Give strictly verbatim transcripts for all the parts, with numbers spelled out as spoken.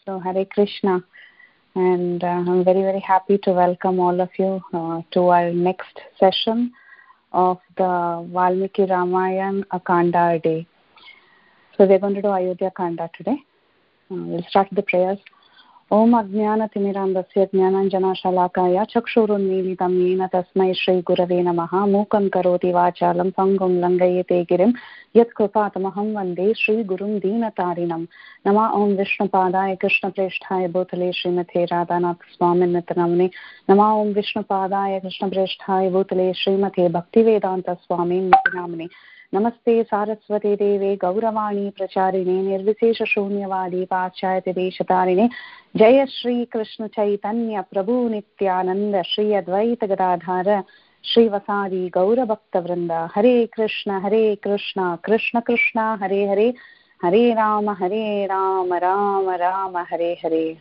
So Hare Krishna, and uh, I'm very very happy to welcome all of you uh, to our next session of the Valmiki Ramayana Kanda day. So we're going to do Ayodhya Kanda today. Uh, we'll start with the prayers. Om Ajnana Timirandasya Jnananjana Shalakaya Chakshurunmilitam Yena Tasmai Shri Gurave Namaha Mukam Karoti Vachalam Pangum Langayate Girim Yat Kripatamaham Vande Shri Gurum Deenatarinam Nama Om Vishnupadaya Krishna Preshthaya Bhutale Srimate Radhanath Swamin Nityanamane Nama Om Vishnupadaya Krishna Preshthaya Bhutale Srimate Bhaktivedanta Swamin Nityanamane Namaste Saraswati Deve Gauravani Pracharine Nirvisesha Shunyavadi Pachayate Deshatarine Jaya Shri Krishna Chaitanya Prabhu Nityananda Shri Advaita Gadadhara Shri Vasadi Gaura Bhakta Vrinda Hare Krishna Hare Krishna Krishna Krishna Hare Hare Hare Rama Hare Rama Rama Rama Hare Hare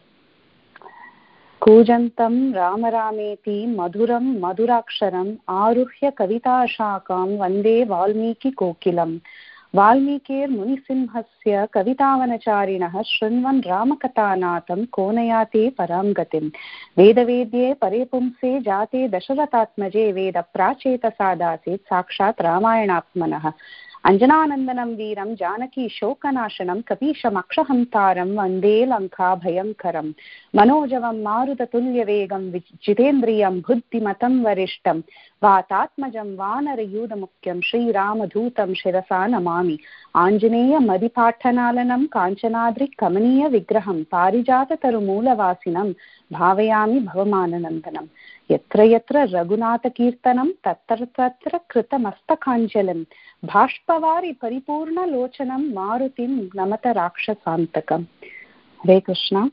Kujantam Rama Rameti Madhuram Madhuraksharam Aruhya Kavita Shakam Vande Valmiki Kokilam Valmikir Munisimhasya Kavitavanacharinaha Shrinvan Ramakatanatam Konayate Paramgatim Vedavedye Parepumse Jate Dasharatatmaje Veda Pracheta Sadasit Sakshat Ramayanatmanaha Anjananandanam Veeram Janaki Shokanashanam Kapisham Akshahamtaram Vande Lanka Bhayankaram Manojavam Marutatulya Vegam Jitendriyam Buddhimatam Varishtam Vatatmajam Vanarayudamukyam Shri Ramadhutam Shirasa Namami Anjaneya Madhipatanalanam Kanchanadri Kamaniya Vigraham Parijata Tarumula Vasinam Bhavayami Bhavamananandanam Yatra Yatra Raghunatha Kirtanam Tatra Tatra Kritamastakhanjalam Bhashpavari Paripurna Lochanam Marutim Namata Rakshasantakam. Hare Krishna.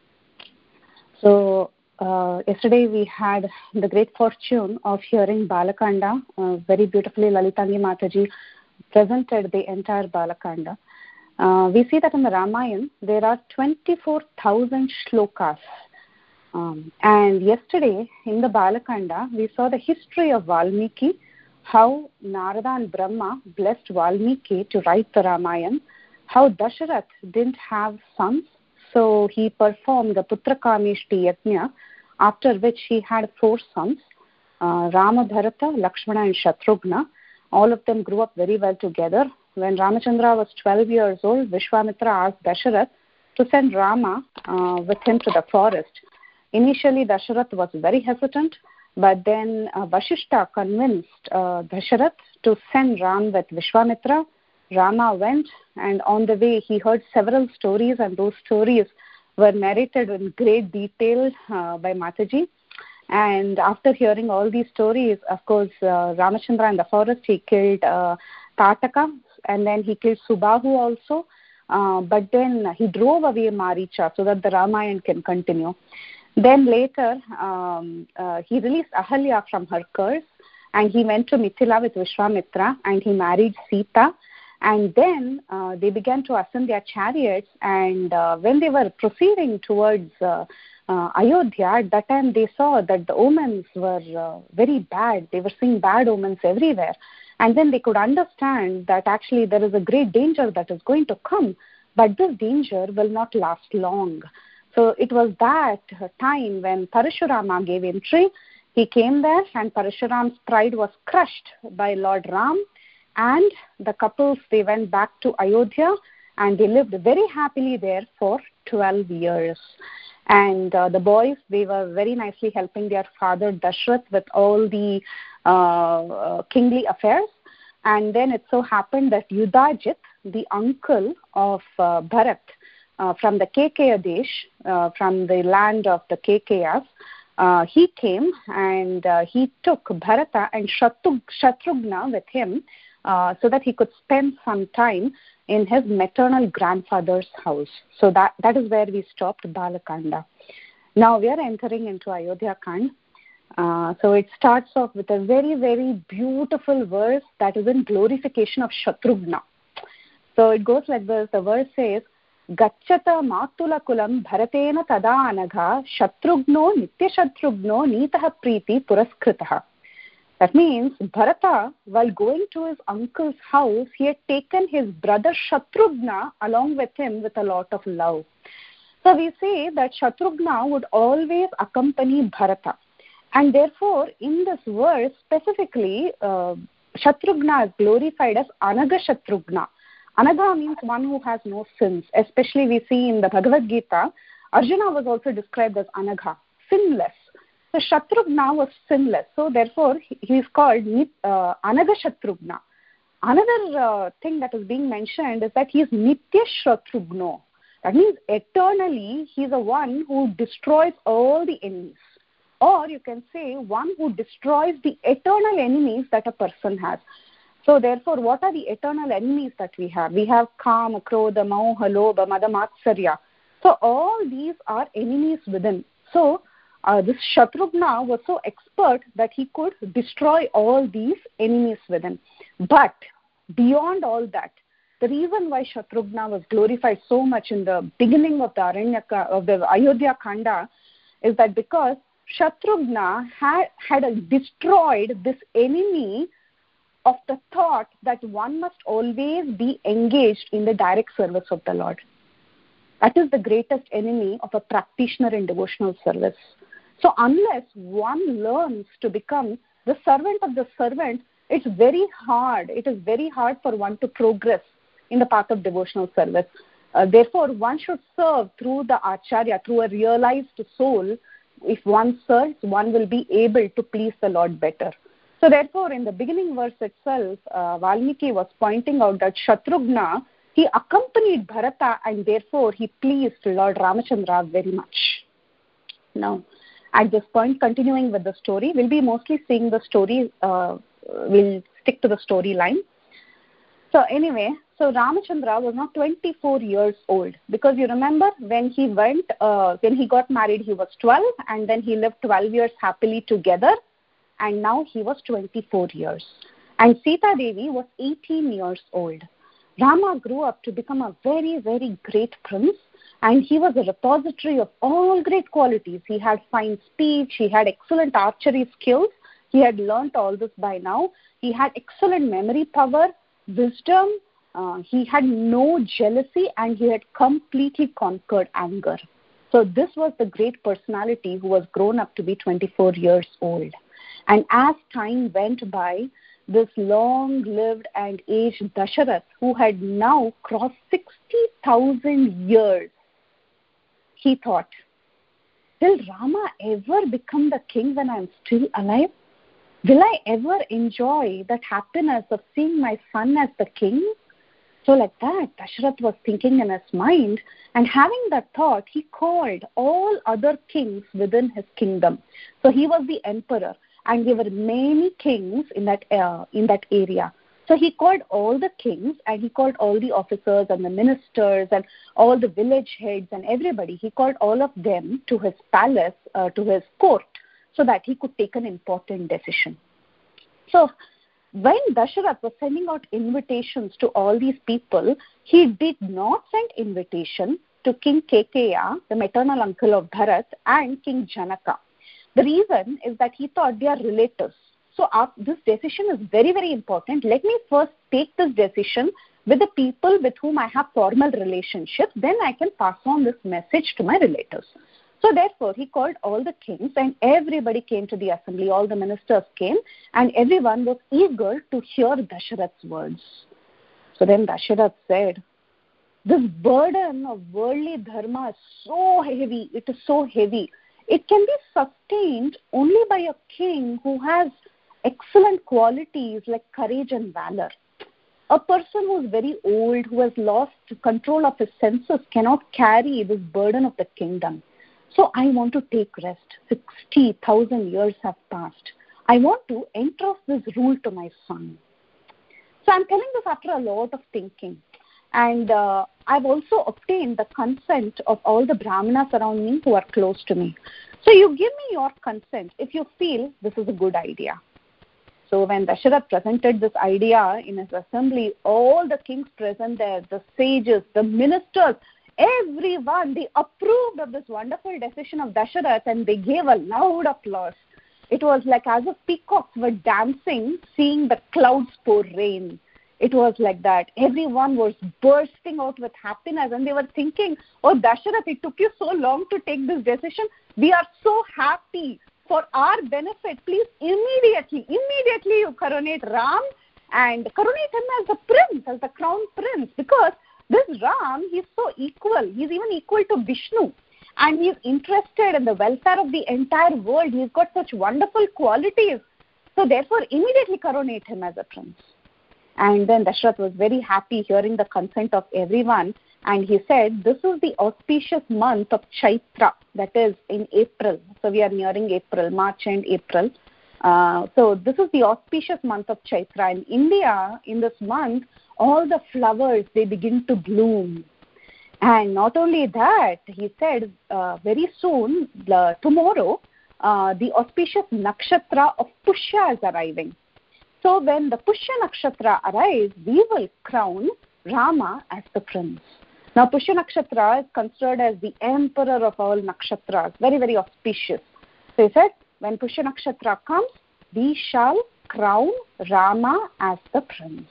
So uh, yesterday we had the great fortune of hearing Balakanda. Uh, very beautifully Lalitangi Mataji presented the entire Balakanda. Uh, we see that in the Ramayana there are twenty-four thousand shlokas. Um, and yesterday in the Balakanda we saw the history of Valmiki, how Narada and Brahma blessed Valmiki to write the Ramayana, how Dasharath didn't have sons, so he performed the Putrakamishti Yajna, after which he had four sons, uh, Rama, Bharata, Lakshmana and Shatrughna. All of them grew up very well together. When Ramachandra was twelve years old, Vishwamitra asked Dasharath to send Rama uh, with him to the forest. Initially, Dasharath was very hesitant, but then uh, Vashishta convinced uh, Dasharath to send Ram with Vishwamitra. Rama went, and on the way he heard several stories, and those stories were narrated in great detail uh, by Mataji. And after hearing all these stories, of course, uh, Ramachandra in the forest, he killed uh, Tataka, and then he killed Subahu also. Uh, but then he drove away Maricha so that the Ramayana can continue. Then later, um, uh, he released Ahalya from her curse, and he went to Mithila with Vishwamitra, and he married Sita. And then uh, they began to ascend their chariots, and uh, when they were proceeding towards uh, uh, Ayodhya, at that time they saw that the omens were uh, very bad. They were seeing bad omens everywhere. And then they could understand that actually there is a great danger that is going to come, but this danger will not last long. So it was that time when Parashurama gave entry. He came there, and Parashuram's pride was crushed by Lord Ram, and the couples, they went back to Ayodhya, and they lived very happily there for twelve years. And uh, the boys, they were very nicely helping their father Dashrath with all the uh, uh, kingly affairs. And then it so happened that Yudhajit, the uncle of uh, Bharat, Uh, from the Kekeya Desh, uh, from the land of the Kekeyas, uh, he came and uh, he took Bharata and Shatrughna with him uh, so that he could spend some time in his maternal grandfather's house. So that, that is where we stopped Balakanda. Now we are entering into Ayodhya Kand. Uh, so it starts off with a very, very beautiful verse that is in glorification of Shatrughna. So it goes like this. The verse says, Gacchata Matula Kulam Bharatena Tada Anagha Shatrugno Nitya Shatrugno Nitaha Priti Puraskritaha. That means Bharata, while going to his uncle's house, he had taken his brother Shatrughna along with him with a lot of love. So we say that Shatrughna would always accompany Bharata. And therefore, in this verse, specifically, uh, Shatrughna is glorified as Anaga Shatrughna. Anaga means one who has no sins. Especially we see in the Bhagavad Gita, Arjuna was also described as Anaga, sinless. So Shatrughna was sinless. So therefore, he is called uh, Anaga Shatrughna. Another uh, thing that is being mentioned is that he is Nitya Shatrughno. That means eternally he is the one who destroys all the enemies. Or you can say one who destroys the eternal enemies that a person has. So therefore, what are the eternal enemies that we have? We have Kama, Krodha, Moha, Lobha, Mada, Matsarya. So all these are enemies within. So uh, this Shatrughna was so expert that he could destroy all these enemies within. But beyond all that, the reason why Shatrughna was glorified so much in the beginning of the Aranyaka, of the Ayodhya Kanda, is that because Shatrughna had, had destroyed this enemy of the thought that one must always be engaged in the direct service of the Lord. That is the greatest enemy of a practitioner in devotional service. So unless one learns to become the servant of the servant, it's very hard. It is very hard for one to progress in the path of devotional service. Uh, therefore, one should serve through the Acharya, through a realized soul. If one serves, one will be able to please the Lord better. So therefore, in the beginning verse itself, uh, Valmiki was pointing out that Shatrughna, he accompanied Bharata and therefore he pleased Lord Ramachandra very much. Now, at this point, continuing with the story, we'll be mostly seeing the story, uh, we'll stick to the storyline. So anyway, so Ramachandra was now twenty-four years old, because you remember when he went, uh, when he got married, he was twelve, and then he lived twelve years happily together, and now he was twenty-four years. And Sita Devi was eighteen years old. Rama grew up to become a very, very great prince, and he was a repository of all great qualities. He had fine speech, he had excellent archery skills, he had learnt all this by now, he had excellent memory power, wisdom, uh, he had no jealousy, and he had completely conquered anger. So this was the great personality who was grown up to be twenty-four years old. And as time went by, this long-lived and aged Dasharath, who had now crossed sixty thousand years, he thought, will Rama ever become the king when I am still alive? Will I ever enjoy that happiness of seeing my son as the king? So like that, Dasharath was thinking in his mind, and having that thought, he called all other kings within his kingdom. So he was the emperor, and there were many kings in that uh, in that area. So he called all the kings, and he called all the officers and the ministers and all the village heads and everybody. He called all of them to his palace, uh, to his court, so that he could take an important decision. So when Dasharath was sending out invitations to all these people, he did not send invitation to King Kekeya, the maternal uncle of Bharat, and King Janaka. The reason is that he thought they are relatives. So uh, this decision is very, very important. Let me first take this decision with the people with whom I have formal relationships. Then I can pass on this message to my relatives. So therefore, he called all the kings, and everybody came to the assembly. All the ministers came, and everyone was eager to hear Dasharath's words. So then Dasharath said, this burden of worldly dharma is so heavy. It is so heavy. It can be sustained only by a king who has excellent qualities like courage and valor. A person who is very old, who has lost control of his senses, cannot carry this burden of the kingdom. So I want to take rest. sixty thousand years have passed. I want to entrust this rule to my son. So I'm telling this after a lot of thinking. And uh, I've also obtained the consent of all the brahmanas around me who are close to me. So you give me your consent if you feel this is a good idea. So when Dasharath presented this idea in his assembly, all the kings present there, the sages, the ministers, everyone, they approved of this wonderful decision of Dasharath, and they gave a loud applause. It was like as if peacocks were dancing, seeing the clouds pour rain. It was like that. Everyone was bursting out with happiness, and they were thinking, oh, Dasharath, it took you so long to take this decision. We are so happy. For our benefit, please immediately, immediately you coronate Ram and coronate him as the prince, as the crown prince, because this Ram, he's so equal. He's even equal to Vishnu. And he's interested in the welfare of the entire world. He's got such wonderful qualities. So therefore, immediately coronate him as a prince. And then Dasharath was very happy hearing the consent of everyone. And he said, this is the auspicious month of Chaitra, that is in April. So we are nearing April, March and April. Uh, so this is the auspicious month of Chaitra. In India, in this month, all the flowers, they begin to bloom. And not only that, he said, uh, very soon, the, tomorrow, uh, the auspicious nakshatra of Pushya is arriving. So when the Pushya nakshatra arrives, we will crown Rama as the prince. Now, Pushya nakshatra is considered as the emperor of all nakshatras, very, very auspicious. So he said, when Pushya nakshatra comes, we shall crown Rama as the prince.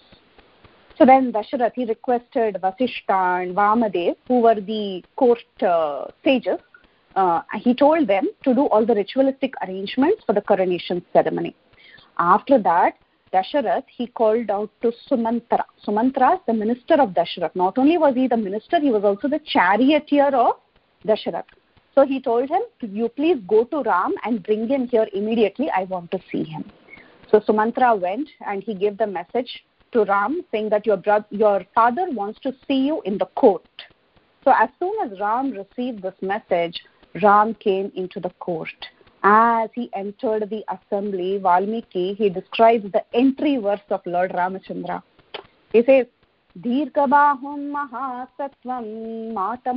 So then Dasharath, he requested Vasishtha and Vamadev, who were the court uh, sages. Uh, he told them to do all the ritualistic arrangements for the coronation ceremony. After that, Dasharath, he called out to Sumantra. Sumantra is the minister of Dasharath. Not only was he the minister, he was also the charioteer of Dasharath. So he told him, you please go to Ram and bring him here immediately. I want to see him. So Sumantra went and he gave the message to Ram saying that your brother, your father wants to see you in the court. So as soon as Ram received this message, Ram came into the court. As he entered the assembly, Valmiki, he describes the entry verse of Lord Ramachandra. He says, Dirgabahum mahasatvam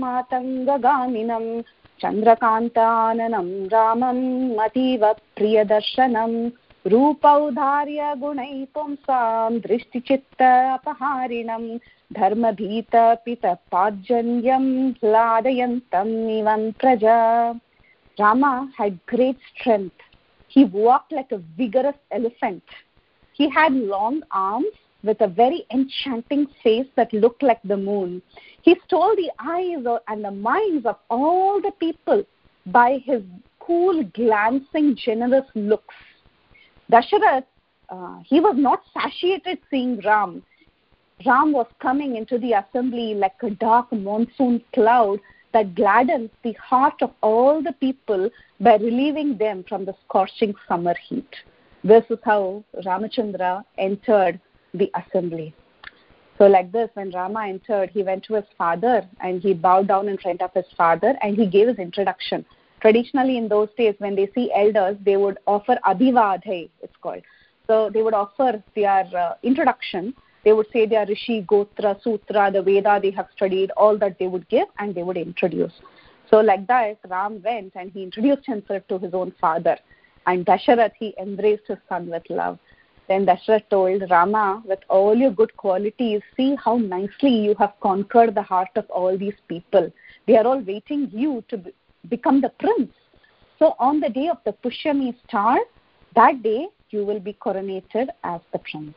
matamatangaminam chandrakantananam ramam mativa priyadarshanam rupaudharya gunai pumsam drishtichitta apaharinam dharmabhita pita pajanyam ladayantam nivan praja. Rama had great strength. He walked like a vigorous elephant. He had long arms with a very enchanting face that looked like the moon. He stole the eyes and the minds of all the people by his cool, glancing, generous looks. Dasharath, uh, he was not satiated seeing Ram. Ram was coming into the assembly like a dark monsoon cloud that gladdens the heart of all the people by relieving them from the scorching summer heat. This is how Ramachandra entered the assembly. So like this, when Rama entered, he went to his father and he bowed down in front of his father and he gave his introduction. Traditionally in those days, when they see elders, they would offer Abhivadai, it's called. So they would offer their uh, introduction. They would say their Rishi, Gotra, Sutra, the Veda they have studied, all that they would give and they would introduce. So like that, Ram went and he introduced himself to his own father. And Dasharath, he embraced his son with love. Then Dasharath told Rama, with all your good qualities, see how nicely you have conquered the heart of all these people. They are all waiting you to be, become the prince. So on the day of the Pushyami star, that day you will be coronated as the prince.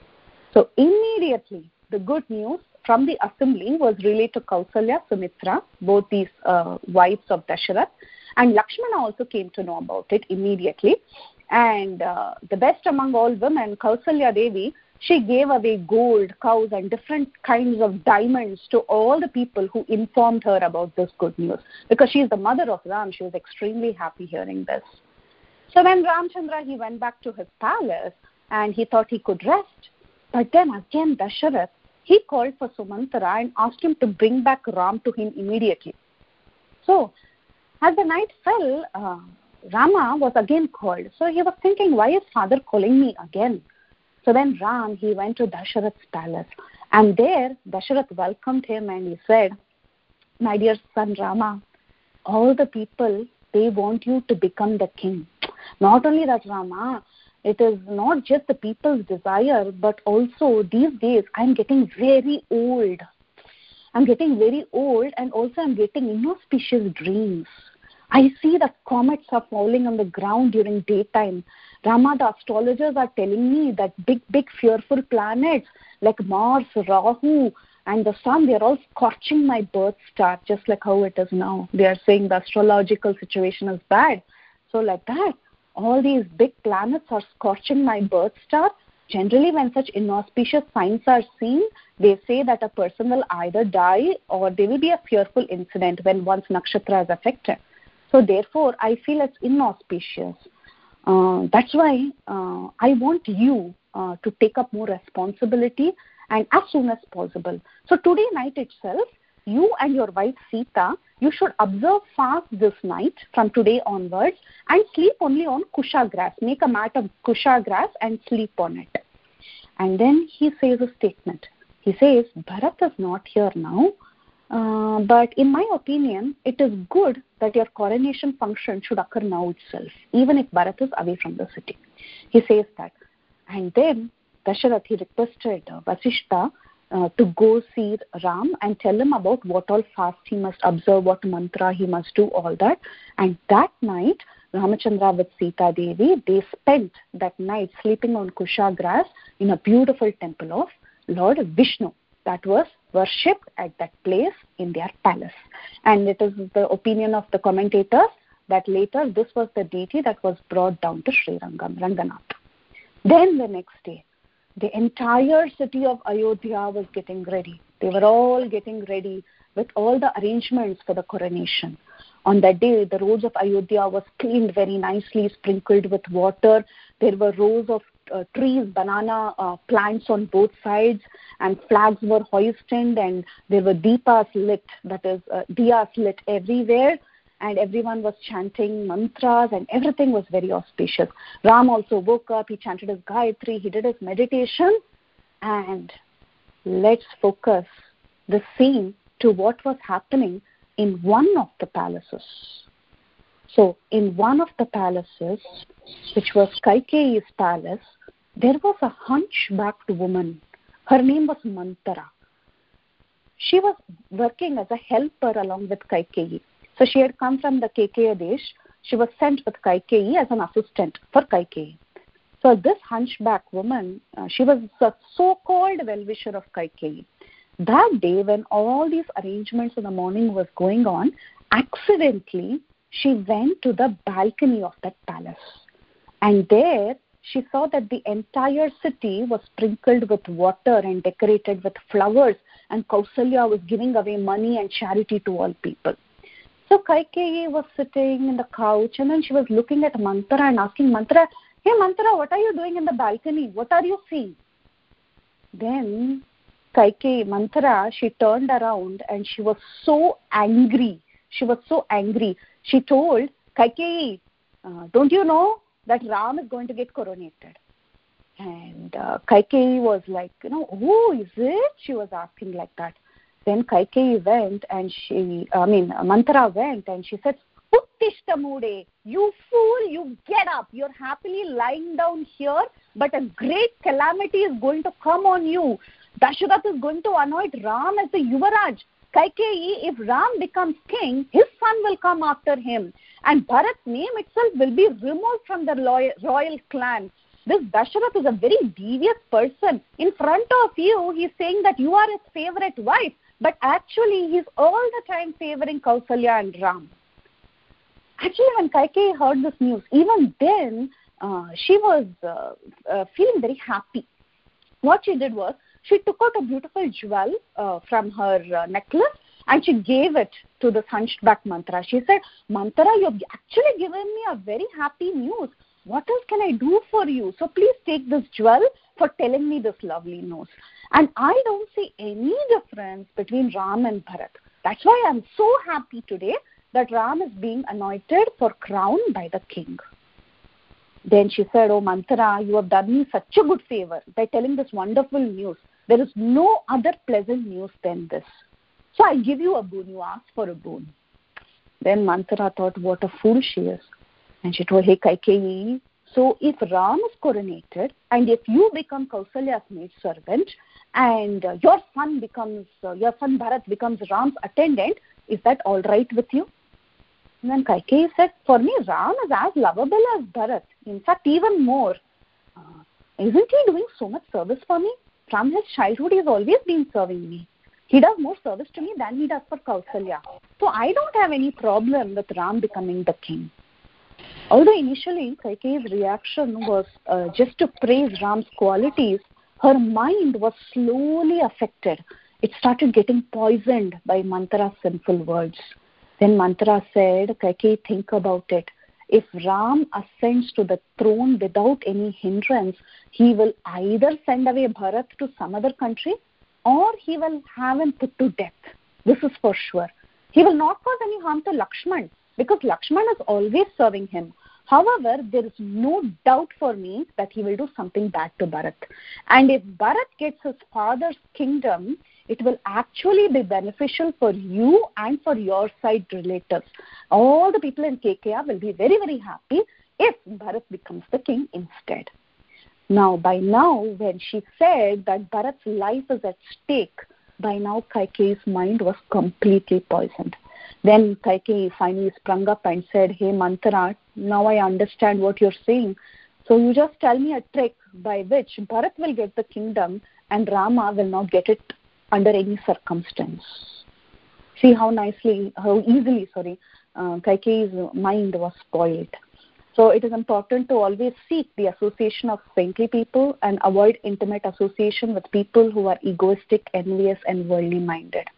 So immediately, the good news from the assembly was relayed to Kausalya, Sumitra, both these uh, wives of Dasharath, and Lakshmana also came to know about it immediately. And uh, the best among all women, Kausalya Devi, she gave away gold, cows, and different kinds of diamonds to all the people who informed her about this good news. Because she is the mother of Ram, she was extremely happy hearing this. So when Ramchandra, he went back to his palace and he thought he could rest. But then again, Dasharath, he called for Sumantra and asked him to bring back Ram to him immediately. So, as the night fell, uh, Rama was again called. So he was thinking, why is father calling me again? So then Ram, he went to Dasharath's palace. And there, Dasharath welcomed him and he said, my dear son Rama, all the people, they want you to become the king. Not only that, Rama, it is not just the people's desire, but also these days I'm getting very old. I'm getting very old and also I'm getting inauspicious dreams. I see the comets are falling on the ground during daytime. Rama, the astrologers are telling me that big, big fearful planets like Mars, Rahu, and the sun, they're all scorching my birth star, just like how it is now. They are saying the astrological situation is bad. So like that, all these big planets are scorching my birth star. Generally, when such inauspicious signs are seen, they say that a person will either die or there will be a fearful incident when one's nakshatra is affected. So therefore, I feel it's inauspicious. Uh, that's why uh, I want you uh, to take up more responsibility and as soon as possible. So today night itself, you and your wife Sita, you should observe fast this night from today onwards and sleep only on kusha grass. Make a mat of kusha grass and sleep on it. And then he says a statement. He says, Bharat is not here now. Uh, but in my opinion, it is good that your coronation function should occur now itself, even if Bharat is away from the city. He says that. And then Dasharath, he requested uh, Vasishta uh, to go see Ram and tell him about what all fast he must observe, what mantra he must do, all that. And that night, Ramachandra with Sita Devi, they spent that night sleeping on kusha grass in a beautiful temple of Lord Vishnu that was worshipped at that place in their palace. And it is the opinion of the commentators that later this was the deity that was brought down to Sri Rangam, Ranganath. Then the next day, the entire city of Ayodhya was getting ready. They were all getting ready with all the arrangements for the coronation. On that day, the roads of Ayodhya was cleaned very nicely, sprinkled with water. There were rows of uh, trees, banana uh, plants on both sides, and flags were hoisted, and there were deepas lit, that is, uh, diyas lit everywhere, and everyone was chanting mantras, and everything was very auspicious. Ram also woke up, he chanted his Gayatri, he did his meditation, and let's focus the scene to what was happening in one of the palaces. So, in one of the palaces, which was Kaikeyi's palace, there was a hunchbacked woman. Her name was Manthara. She was working as a helper along with Kaikeyi. So, she had come from the Kekeya Desh. She was sent with Kaikeyi as an assistant for Kaikeyi. So, this hunchback woman, uh, she was a so-called well-wisher of Kaikeyi. That day, when all these arrangements in the morning was going on, accidentally, she went to the balcony of that palace. And there, she saw that the entire city was sprinkled with water and decorated with flowers, and Kausalya was giving away money and charity to all people. So Kaikeyi was sitting in the couch, and then she was looking at Manthara and asking Manthara, "Hey Manthara, what are you doing in the balcony? What are you seeing?" Then Kaikeyi, Manthara, she turned around and she was so angry. She was so angry. She told Kaikeyi, uh, don't you know that Ram is going to get coronated? And uh, Kaikeyi was like, you know, oh, is it? She was asking like that. Then Kaikeyi went and she, I mean, Manthara went and she said, Uttishta Mude, you fool, you get up. You're happily lying down here, but a great calamity is going to come on you. Dasharath is going to anoint Ram as the Yuvaraj. Kaikeyi, if Ram becomes king, his son will come after him. And Bharat's name itself will be removed from the royal clan. This Dasharath is a very devious person. In front of you, he's saying that you are his favorite wife. But actually, he's all the time favoring Kausalya and Ram. Actually, when Kaikeyi heard this news, even then, uh, she was uh, uh, feeling very happy. What she did was, she took out a beautiful jewel uh, from her uh, necklace and she gave it to the hunchback Manthara. She said, Manthara, you've actually given me a very happy news. What else can I do for you? So please take this jewel for telling me this lovely news. And I don't see any difference between Ram and Bharat. That's why I'm so happy today that Ram is being anointed for crown by the king. Then she said, oh Manthara, you have done me such a good favor by telling this wonderful news. There is no other pleasant news than this. So I give you a boon. You ask for a boon. Then Manthara thought, what a fool she is. And she told, hey Kaikeyi, so if Ram is coronated and if you become Kausalya's maidservant and uh, your son becomes, uh, your son Bharat becomes Ram's attendant, is that all right with you? And then Kaikeyi said, for me, Ram is as lovable as Bharat. In fact, even more. Uh, isn't he doing so much service for me? From his childhood, he has always been serving me. He does more service to me than he does for Kausalya. So I don't have any problem with Ram becoming the king. Although initially Kaikeyi's reaction was uh, just to praise Ram's qualities, her mind was slowly affected. It started getting poisoned by Manthara's sinful words. Then Manthara said, Kaikeyi, think about it. If Ram ascends to the throne without any hindrance, he will either send away Bharat to some other country or he will have him put to death. This is for sure. He will not cause any harm to Lakshman because Lakshman is always serving him. However, there is no doubt for me that he will do something bad to Bharat. And if Bharat gets his father's kingdom, it will actually be beneficial for you and for your side relatives. All the people in K K R will be very, very happy if Bharat becomes the king instead. Now, by now, when she said that Bharat's life is at stake, by now Kaikeyi's mind was completely poisoned. Then Kaikeyi finally sprung up and said, hey Manthara, now I understand what you're saying. So you just tell me a trick by which Bharat will get the kingdom and Rama will not get it under any circumstance. See how nicely, how easily, sorry, uh, Kaikeyi's mind was spoiled. So it is important to always seek the association of saintly people and avoid intimate association with people who are egoistic, envious, and worldly minded.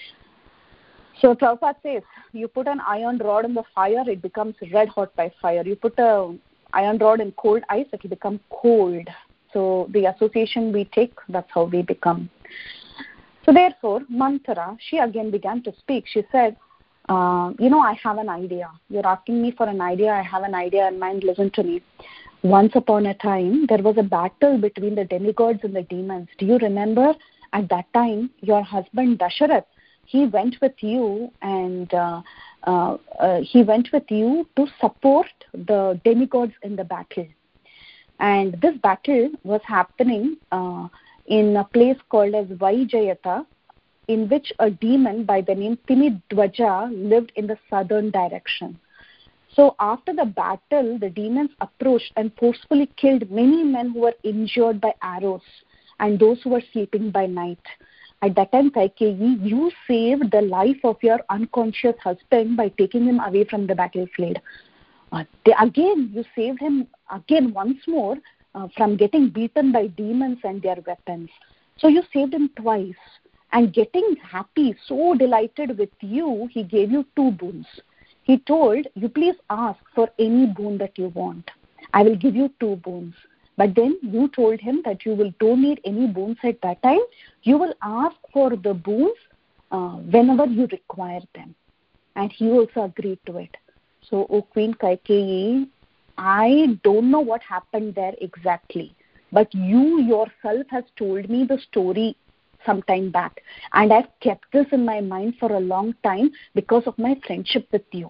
So Prabhupada says, you put an iron rod in the fire, it becomes red hot by fire. You put an iron rod in cold ice, it will become cold. So the association we take, that's how we become. So therefore, Manthara, she again began to speak. She said, uh, you know, I have an idea. You're asking me for an idea. I have an idea in mind. Listen to me. Once upon a time, there was a battle between the demigods and the demons. Do you remember? At that time, your husband Dasharath, he went with you and uh, uh, uh, he went with you to support the demigods in the battle. And this battle was happening uh, in a place called as Vaijayata, in which a demon by the name Timidwaja lived in the southern direction. So after the battle, the demons approached and forcefully killed many men who were injured by arrows and those who were sleeping by night. At that time, Kaikeyi, you saved the life of your unconscious husband by taking him away from the battlefield. Uh, they, again, you saved him again once more uh, from getting beaten by demons and their weapons. So you saved him twice. And getting happy, so delighted with you, he gave you two boons. He told, you please ask for any boon that you want. I will give you two boons. But then you told him that you will don't need any boons at that time. You will ask for the boons uh, whenever you require them. And he also agreed to it. So, O Queen Kaikeyi, I don't know what happened there exactly. But you yourself has told me the story some time back. And I've kept this in my mind for a long time because of my friendship with you.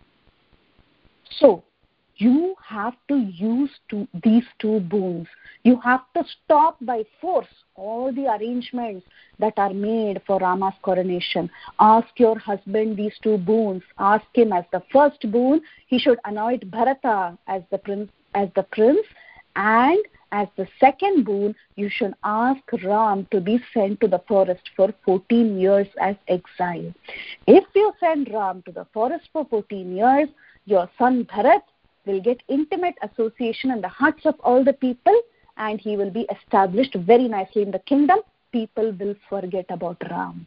So, you have to use two, these two boons. You have to stop by force all the arrangements that are made for Rama's coronation. Ask your husband these two boons. Ask him as the first boon, he should anoint Bharata as the prince, as the prince, and as the second boon, you should ask Ram to be sent to the forest for fourteen years as exile. If you send Ram to the forest for fourteen years, your son Bharat will get intimate association in the hearts of all the people and he will be established very nicely in the kingdom. People will forget about Ram.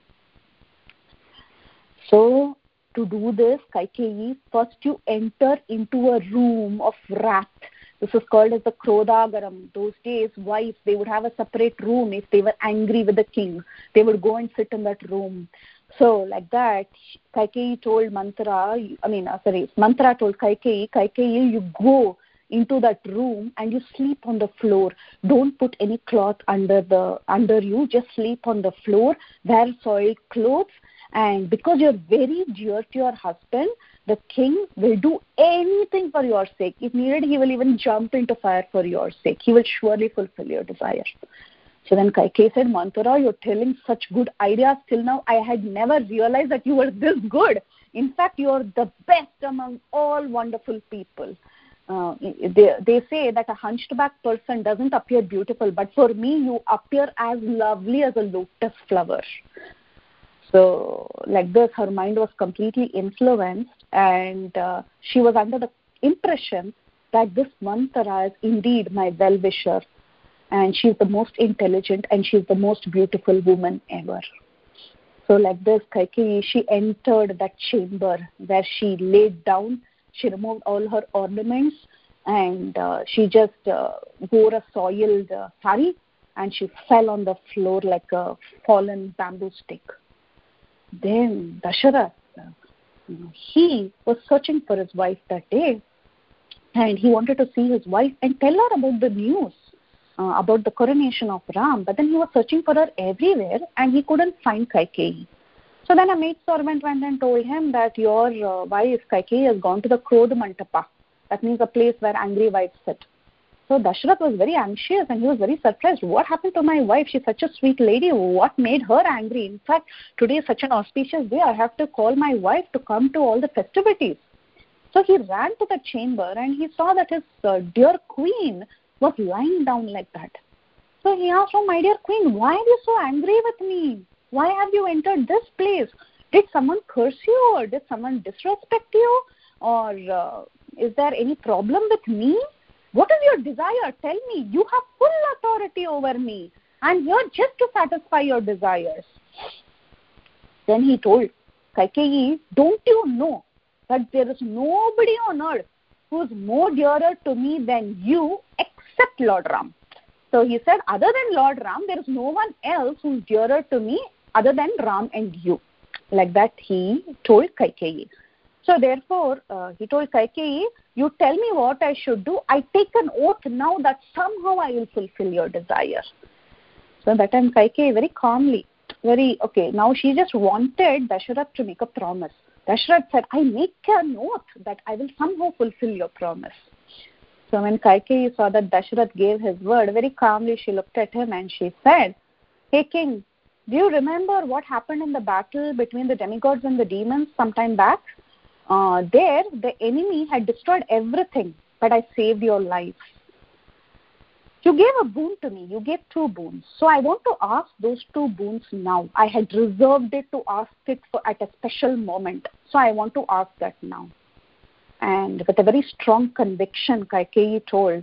So, to do this, Kaikeyi, first you enter into a room of wrath. This is called as the Krodagaram. Those days, wives, they would have a separate room if they were angry with the king. They would go and sit in that room. So, like that, Kaikeyi told Manthara, I mean, uh, sorry, Manthara told Kaikeyi, Kaikeyi, you go into that room and you sleep on the floor. Don't put any cloth under the under you. Just sleep on the floor, wear soiled clothes. And because you're very dear to your husband, the king will do anything for your sake. If needed, he will even jump into fire for your sake. He will surely fulfill your desire. So then Kaikeyi said, Manthara, you're telling such good ideas. Till now, I had never realized that you were this good In fact, you're the best among all wonderful people. Uh, they, they say that a hunchback person doesn't appear beautiful, but for me, you appear as lovely as a lotus flower. So, like this, her mind was completely influenced, and uh, she was under the impression that this Manthara is indeed my well-wisher, and she's the most intelligent and she's the most beautiful woman ever. So like this, Kaikeyi, she entered that chamber where she laid down, she removed all her ornaments, and uh, she just uh, wore a soiled uh, sari, and she fell on the floor like a fallen bamboo stick. Then Dasharatha, he was searching for his wife that day, and he wanted to see his wife and tell her about the news, uh, about the coronation of Ram. But then he was searching for her everywhere, and he couldn't find Kaikeyi. So then a maidservant went and told him that your uh, wife Kaikeyi has gone to the Krodha Mantapa. That means a place where angry wives sit. So Dasharatha was very anxious, and he was very surprised. What happened to my wife? She's such a sweet lady. What made her angry? In fact, today is such an auspicious day. I have to call my wife to come to all the festivities. So he ran to the chamber, and he saw that his uh, dear queen was lying down like that. So he asked her, my dear queen, why are you so angry with me? Why have you entered this place? Did someone curse you, or did someone disrespect you? Or uh, is there any problem with me? What is your desire? Tell me. You have full authority over me. I'm here just to satisfy your desires. Then he told Kaikeyi, don't you know that there is nobody on earth who is more dearer to me than you except Lord Ram? So he said, other than Lord Ram, there is no one else who is dearer to me other than Ram and you. Like that he told Kaikeyi. So therefore, uh, he told Kaikeyi, you tell me what I should do. I take an oath now that somehow I will fulfill your desire. So that time Kaikeyi very calmly, very, okay, now she just wanted Dasharatha to make a promise. Dasharatha said, I make an oath that I will somehow fulfill your promise. So when Kaikeyi saw that Dasharatha gave his word, very calmly she looked at him and she said, hey king, do you remember what happened in the battle between the demigods and the demons sometime back? Uh, there, the enemy had destroyed everything, but I saved your life. You gave a boon to me. You gave two boons. So I want to ask those two boons now. I had reserved it to ask it for at a special moment. So I want to ask that now. And with a very strong conviction, Kaikeyi told,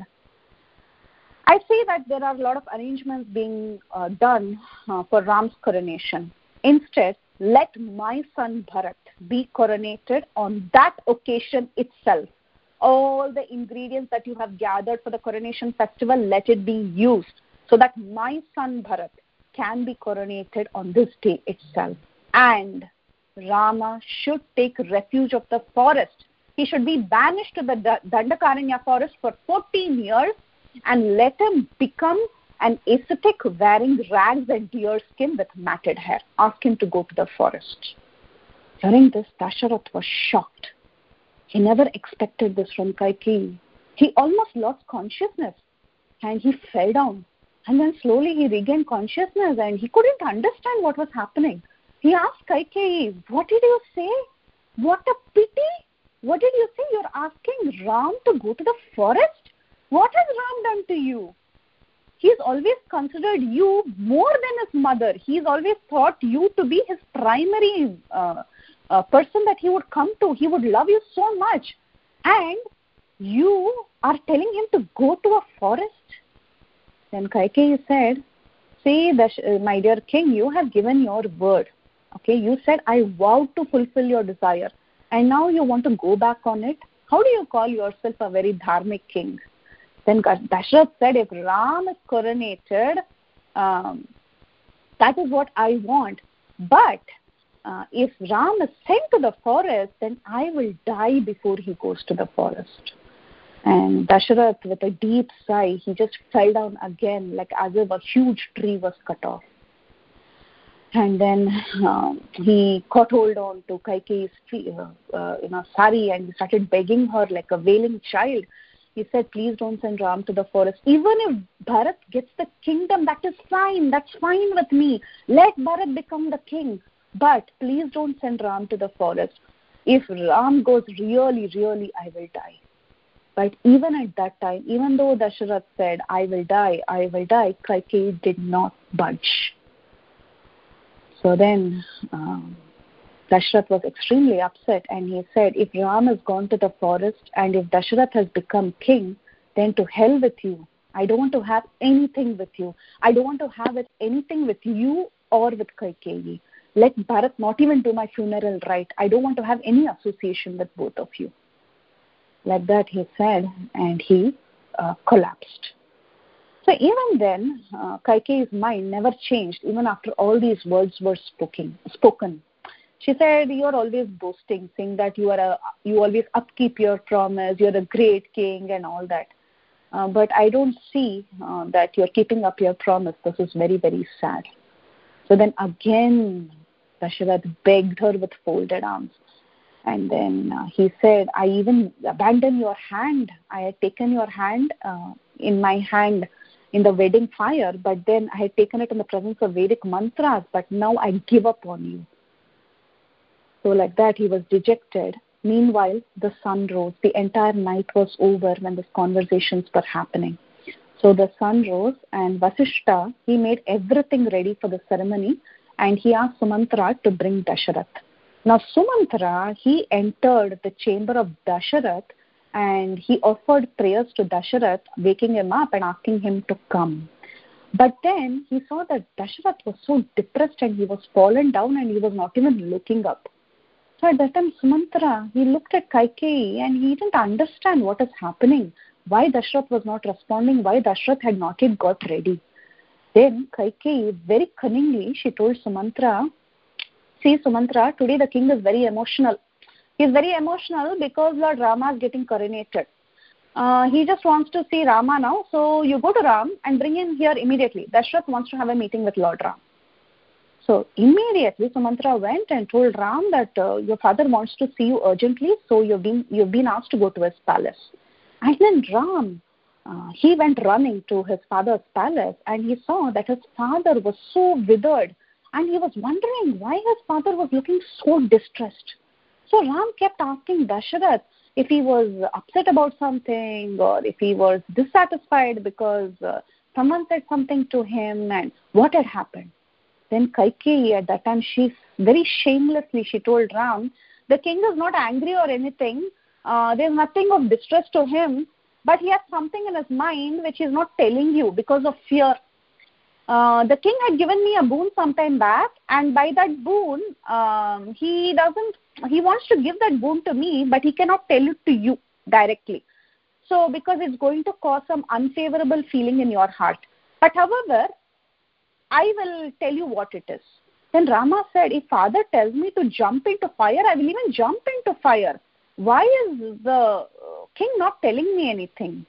I see that there are a lot of arrangements being uh, done uh, for Ram's coronation. Instead, let my son Bharat be coronated on that occasion itself. All the ingredients that you have gathered for the coronation festival, let it be used so that my son Bharat can be coronated on this day itself. And Rama should take refuge of the forest. He should be banished to the Dandakaranya forest for fourteen years, and let him become an ascetic wearing rags and deer skin with matted hair. Ask him to go to the forest. Hearing this, Dasharatha was shocked. He never expected this from Kaikeyi. He almost lost consciousness and he fell down. And then slowly he regained consciousness and he couldn't understand what was happening. He asked Kaikeyi, what did you say? What a pity. What did you say? You're asking Ram to go to the forest? What has Ram done to you? He's always considered you more than his mother. He's always thought you to be his primary uh, uh, person that he would come to. He would love you so much. And you are telling him to go to a forest? Then Kaikeyi said, see, my dear king, you have given your word. Okay, you said, I vowed to fulfill your desire. And now you want to go back on it? How do you call yourself a very dharmic king? Then Dasharatha said, if Ram is coronated, um, that is what I want. But uh, if Ram is sent to the forest, then I will die before he goes to the forest. And Dasharatha, with a deep sigh, he just fell down again, like as if a huge tree was cut off. And then um, he caught hold on to Kaikeyi's uh, uh, you know, sari and he started begging her like a wailing child. He said, please don't send Ram to the forest. Even if Bharat gets the kingdom, that is fine. That's fine with me. Let Bharat become the king. But please don't send Ram to the forest. if Ram goes, really, really, I will die. But even at that time, even though Dasharath said, I will die, I will die, Kaikeyi did not budge. So then um, Dasharath was extremely upset, and he said, if Ram has gone to the forest and if Dasharath has become king, then to hell with you. I don't want to have anything with you. I don't want to have it, anything with you or with Kaikeyi. Let Bharat not even do my funeral right. I don't want to have any association with both of you. Like that he said, and he uh, collapsed. So even then, uh, Kaikeyi's mind never changed, even after all these words were spoken. spoken. She said, you are always boasting, saying that you are a, you always upkeep your promise, you're a great king and all that. Uh, but I don't see uh, that you're keeping up your promise. This is very, very sad. So then again, Dasharath begged her with folded arms. And then uh, he said, I even abandoned your hand. I had taken your hand uh, in my hand in the wedding fire, but then I had taken it in the presence of Vedic mantras, but now I give up on you. So like that, he was dejected. Meanwhile, the sun rose. The entire night was over when these conversations were happening. So the sun rose, and Vasishta, he made everything ready for the ceremony, and he asked Sumantra to bring Dasharath. Now Sumantra, he entered the chamber of Dasharath, and he offered prayers to Dasharath, waking him up and asking him to come. But then he saw that Dasharath was so depressed and he was fallen down and he was not even looking up. So at that time, Sumantra, he looked at Kaikeyi and he didn't understand what is happening, why Dasharath was not responding, why Dasharath had not yet got ready. Then Kaikeyi, very cunningly, she told Sumantra, see Sumantra, today the king is very emotional. He is very emotional because Lord Rama is getting coronated. Uh, he just wants to see Rama now. So you go to Ram and bring him here immediately. Dasharath wants to have a meeting with Lord Ram. So immediately Sumantra went and told Ram that uh, your father wants to see you urgently. So you've been, you've been asked to go to his palace. And then Ram, uh, he went running to his father's palace and he saw that his father was so withered. And he was wondering why his father was looking so distressed. So Ram kept asking Dasharath if he was upset about something or if he was dissatisfied because uh, someone said something to him and what had happened. Then Kaikeyi at that time, she very shamelessly, she told Ram, the king is not angry or anything. Uh, there's nothing of distress to him, but he has something in his mind which he is not telling you because of fear. Uh, the king had given me a boon some time back, and by that boon, um, he doesn't, he wants to give that boon to me, but he cannot tell it to you directly. So, because it's going to cause some unfavorable feeling in your heart. But however, I will tell you what it is. Then Rama said, if father tells me to jump into fire, I will even jump into fire. Why is the king not telling me anything?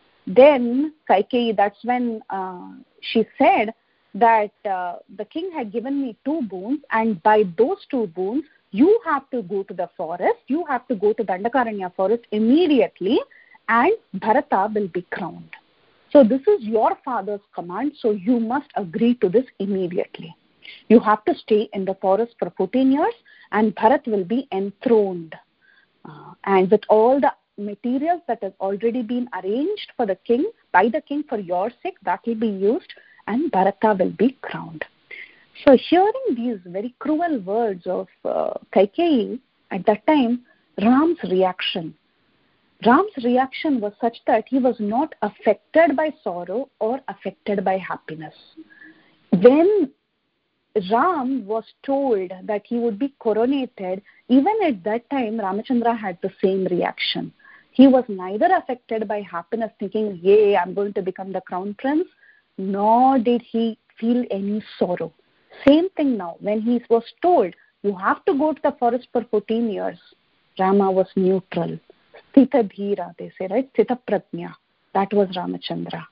Then Kaikeyi, that's when uh, she said that uh, the king had given me two boons, and by those two boons, you have to go to the forest, you have to go to Dandakaranya forest immediately, and Bharata will be crowned. So this is your father's command, so you must agree to this immediately. You have to stay in the forest for fourteen years, and Bharat will be enthroned. Uh, and with all the materials that has already been arranged for the king, by the king for your sake, that will be used, and Bharata will be crowned. So hearing these very cruel words of uh, Kaikeyi, at that time, Ram's reaction, Ram's reaction was such that he was not affected by sorrow or affected by happiness. When Ram was told that he would be coronated, even at that time, Ramachandra had the same reaction. He was neither affected by happiness, thinking, yay, I'm going to become the crown prince, nor did he feel any sorrow. Same thing now, when he was told, you have to go to the forest for fourteen years, Rama was neutral. Sthita Dhira, they say, right? Sthita Prajna. That was Ramachandra.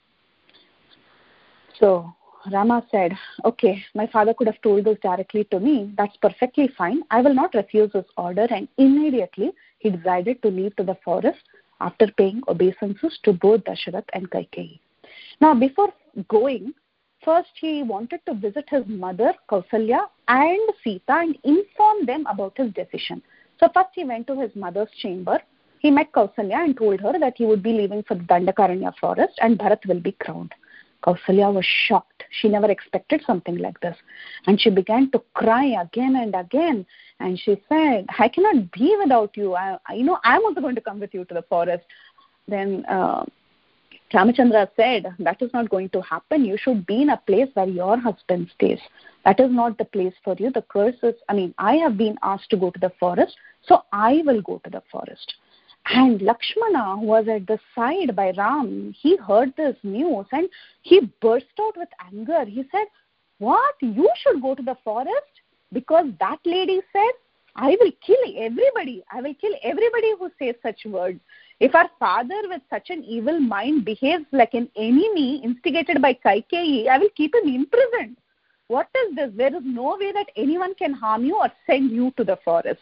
So Rama said, okay, my father could have told this directly to me. That's perfectly fine. I will not refuse his order. And immediately he decided to leave to the forest after paying obeisances to both Dasharath and Kaikeyi. Now, before going, first he wanted to visit his mother, Kausalya, and Sita and inform them about his decision. So first he went to his mother's chamber. He met Kausalya and told her that he would be leaving for the Dandakaranya forest and Bharat will be crowned. Kausalya was shocked. She never expected something like this. And she began to cry again and again. And she said, I cannot be without you. I, I, you know, I'm also going to come with you to the forest. Then uh, Ramachandra said, that is not going to happen. You should be in a place where your husband stays. That is not the place for you. The curse is, I mean, I have been asked to go to the forest, so I will go to the forest. And Lakshmana, who was at the side by Ram, he heard this news and he burst out with anger. He said, what? You should go to the forest? Because that lady said, I will kill everybody. I will kill everybody who says such words. If our father with such an evil mind behaves like an enemy instigated by Kaikeyi, I will keep him imprisoned. What is this? There is no way that anyone can harm you or send you to the forest.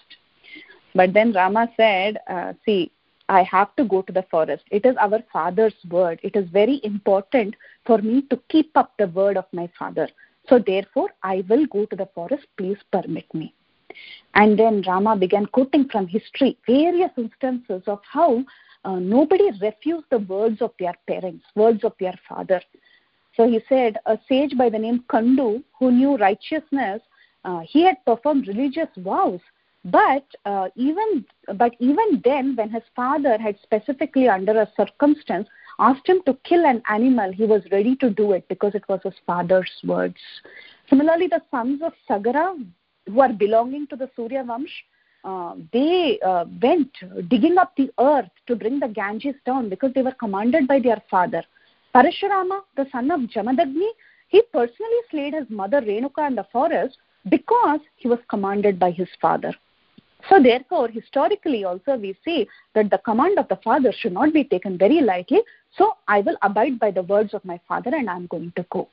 But then Rama said, uh, see, I have to go to the forest. It is our father's word. It is very important for me to keep up the word of my father. So therefore, I will go to the forest. Please permit me. And then Rama began quoting from history various instances of how uh, nobody refused the words of their parents, words of their father. So he said, a sage by the name Kandu, who knew righteousness, uh, he had performed religious vows. But uh, even but even then, when his father had specifically under a circumstance asked him to kill an animal, he was ready to do it because it was his father's words. Similarly, the sons of Sagara, who are belonging to the Surya Vamsh, uh, they uh, went digging up the earth to bring the Ganges down because they were commanded by their father. Parashurama, the son of Jamadagni, he personally slayed his mother Renuka in the forest because he was commanded by his father. So therefore, historically also we see that the command of the father should not be taken very lightly. So I will abide by the words of my father and I am going to go.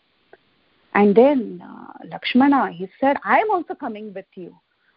And then uh, Lakshmana, he said, I am also coming with you.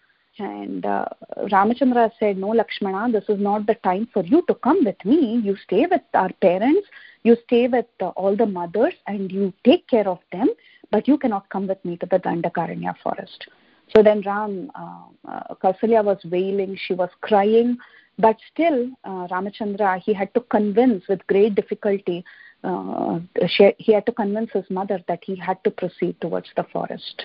And uh, Ramachandra said, no, Lakshmana, this is not the time for you to come with me. You stay with our parents, you stay with uh, all the mothers and you take care of them, but you cannot come with me to the Dandakaranya forest. So then Ram, uh, uh, Kausalya was wailing, she was crying, but still uh, Ramachandra, he had to convince with great difficulty, uh, she, he had to convince his mother that he had to proceed towards the forest.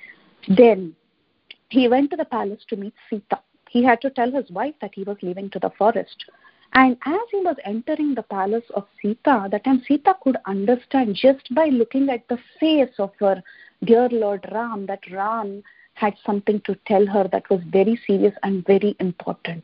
Then he went to the palace to meet Sita. He had to tell his wife that he was leaving to the forest. And as he was entering the palace of Sita, that time Sita could understand just by looking at the face of her dear Lord Ram, that Ram had something to tell her that was very serious and very important.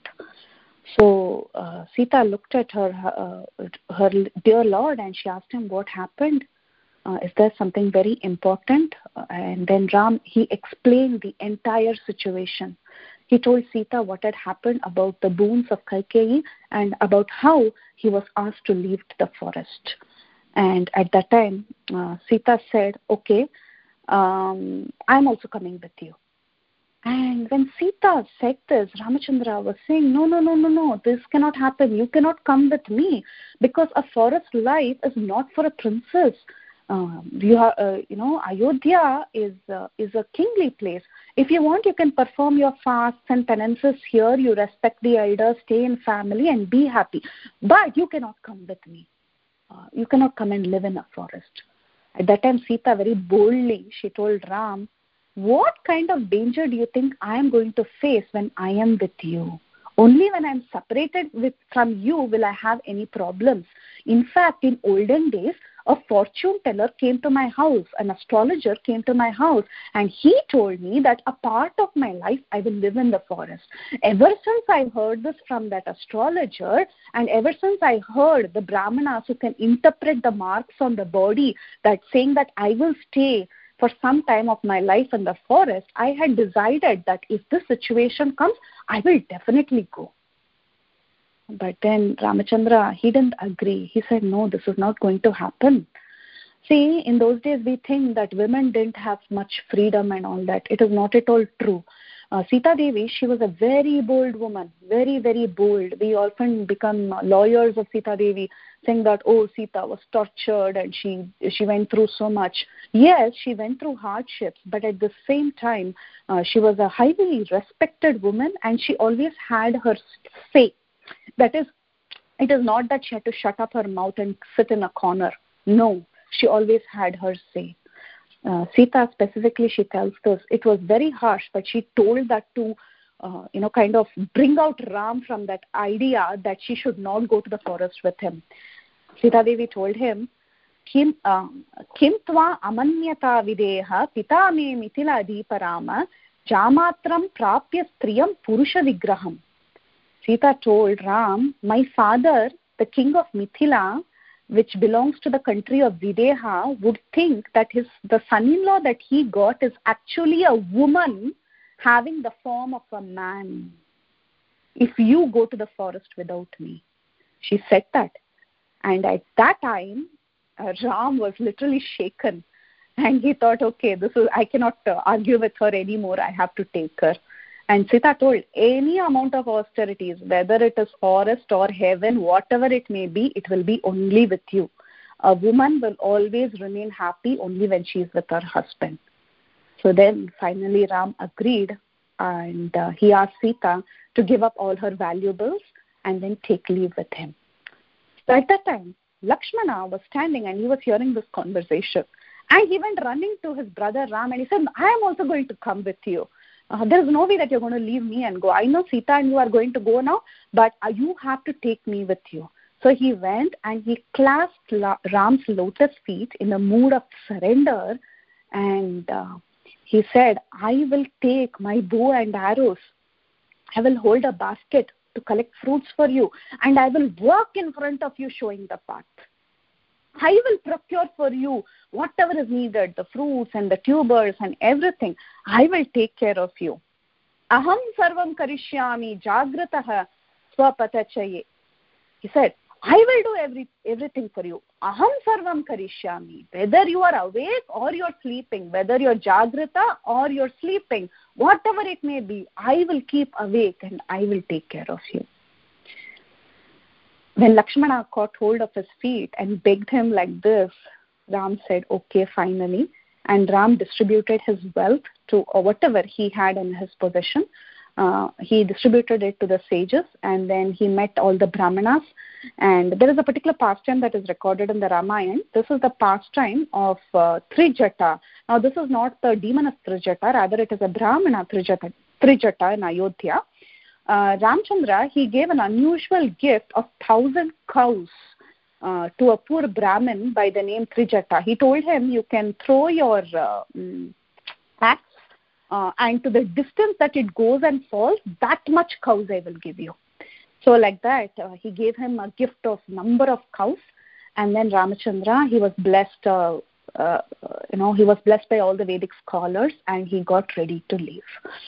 So uh, Sita looked at her, uh, her dear Lord and she asked him, what happened? Uh, is there something very important? Uh, and then Ram, he explained the entire situation. He told Sita what had happened about the boons of Kaikeyi and about how he was asked to leave the forest. And at that time, uh, Sita said, okay, um, I'm also coming with you. And when Sita said this, Ramachandra was saying, no, no, no, no, no, this cannot happen. You cannot come with me because a forest life is not for a princess. Um, you, are, uh, you know, Ayodhya is uh, is a kingly place. If you want, you can perform your fasts and penances here. You respect the elders, stay in family and be happy. But you cannot come with me. Uh, you cannot come and live in a forest. At that time, Sita very boldly, she told Ram, what kind of danger do you think I am going to face when I am with you? Only when I am separated with, from you will I have any problems. In fact, in olden days, a fortune teller came to my house, an astrologer came to my house, and he told me that a part of my life I will live in the forest. Ever since I heard this from that astrologer, and ever since I heard the Brahmanas who can interpret the marks on the body, that saying that I will stay for some time of my life in the forest, I had decided that if this situation comes, I will definitely go. But then Ramachandra, he didn't agree. He said, no, this is not going to happen. See, in those days we think that women didn't have much freedom and all that. It is not at all true. Uh, Sita Devi, she was a very bold woman, very, very bold. We often become lawyers of Sita Devi, saying that, oh, Sita was tortured and she she went through so much. Yes, she went through hardships, but at the same time, uh, she was a highly respected woman, and she always had her say. That is, it is not that she had to shut up her mouth and sit in a corner. No, she always had her say. Uh, Sita specifically, she tells this. It was very harsh, but she told that to, uh, you know, kind of bring out Ram from that idea that she should not go to the forest with him. Sita Devi told him, Kim Kim tva amanyata videha pita me mitila adiparama jamatram prapya striyam purusha vigraham. Sita told Ram, my father, the king of Mithila, which belongs to the country of Videha, would think that his the son-in-law that he got is actually a woman having the form of a man. If you go to the forest without me. She said that. And at that time, uh, Ram was literally shaken. And he thought, okay, this is I cannot uh, argue with her anymore. I have to take her. And Sita told, any amount of austerities, whether it is forest or heaven, whatever it may be, it will be only with you. A woman will always remain happy only when she is with her husband. So then finally Ram agreed, and uh, he asked Sita to give up all her valuables and then take leave with him. So at that time, Lakshmana was standing and he was hearing this conversation. And he went running to his brother Ram and he said, I am also going to come with you. Uh, there is no way that you're going to leave me and go. I know Sita and you are going to go now, but uh, you have to take me with you. So he went and he clasped La- Ram's lotus feet in a mood of surrender, and uh, he said, I will take my bow and arrows. I will hold a basket to collect fruits for you, and I will walk in front of you showing the path. I will procure for you whatever is needed, the fruits and the tubers and everything. I will take care of you. Aham sarvam karishyami jagratah swapatachaye. He said, I will do every everything for you. Aham sarvam karishyami. Whether you are awake or you are sleeping, whether you are jagrata or you are sleeping, whatever it may be, I will keep awake and I will take care of you. When Lakshmana caught hold of his feet and begged him like this, Ram said, okay, finally. And Ram distributed his wealth to or whatever he had in his possession. Uh, he distributed it to the sages, and then he met all the brahmanas. And there is a particular pastime that is recorded in the Ramayana. This is the pastime of uh, Trijata. Now, this is not the demon of Trijata, rather it is a brahmana Trijata, Trijata in Ayodhya. Uh, Ramchandra, he gave an unusual gift of thousand cows uh, to a poor Brahmin by the name Trijata. He told him, you can throw your uh, um, axe uh, and to the distance that it goes and falls, that much cows I will give you. So like that, uh, he gave him a gift of number of cows, and then Ramachandra, he was blessed, uh, uh, you know, he was blessed by all the Vedic scholars, and he got ready to leave.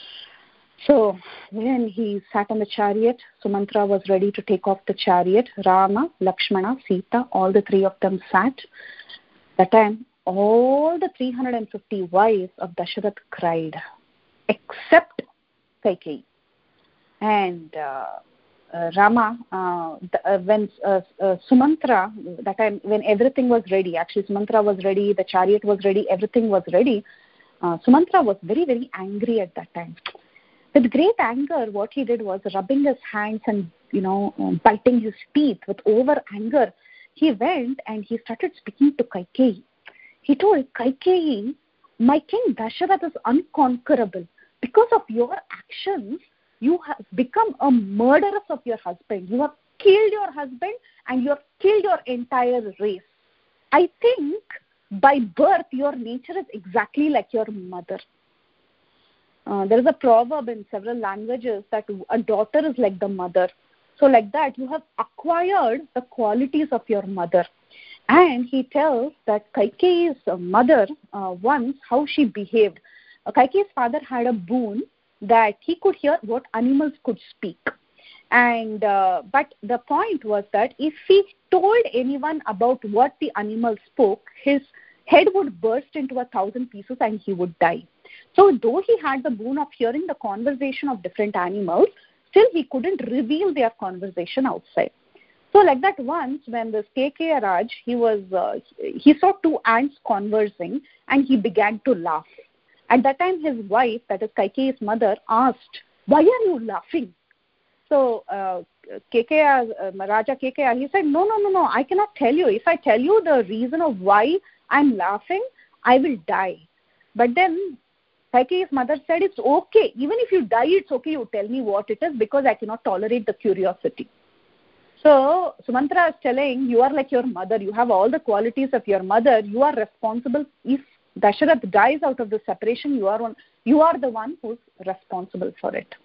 So when he sat on the chariot, Sumantra was ready to take off the chariot. Rama, Lakshmana, Sita, all the three of them sat. That time, all the three hundred fifty wives of Dasharatha cried, except Kaikeyi. And uh, uh, Rama, uh, the, uh, when uh, uh, Sumantra, that time when everything was ready, actually Sumantra was ready, the chariot was ready, everything was ready, uh, Sumantra was very, very angry at that time. With great anger, what he did was rubbing his hands and, you know, um, biting his teeth with over anger. He went and he started speaking to Kaikeyi. He told Kaikeyi, my king Dasharatha is unconquerable. Because of your actions, you have become a murderess of your husband. You have killed your husband and you have killed your entire race. I think by birth, your nature is exactly like your mother. Uh, there is a proverb in several languages that a daughter is like the mother. So like that, you have acquired the qualities of your mother. And he tells that Kaikeyi's mother, uh, once, how she behaved. Uh, Kaikeyi's father had a boon that he could hear what animals could speak. And uh, but the point was that if he told anyone about what the animal spoke, his head would burst into a thousand pieces and he would die. So though he had the boon of hearing the conversation of different animals, still he couldn't reveal their conversation outside. So like that once when this Kaikeya Raj, he was, uh, he saw two ants conversing and he began to laugh. At that time his wife, that is Kaikeya's mother, asked, "Why are you laughing?" So uh, Kaikeya, uh, Raja Kaikeya, he said, no, no, no, no, I cannot tell you. If I tell you the reason of why I'm laughing, I will die. But then Kaikeya's mother said, it's okay. Even if you die, it's okay. You tell me what it is, because I cannot tolerate the curiosity. So Sumantra is telling, you are like your mother. You have all the qualities of your mother. You are responsible. If Dasharath dies out of the separation, you are one, you are the one who's responsible for it.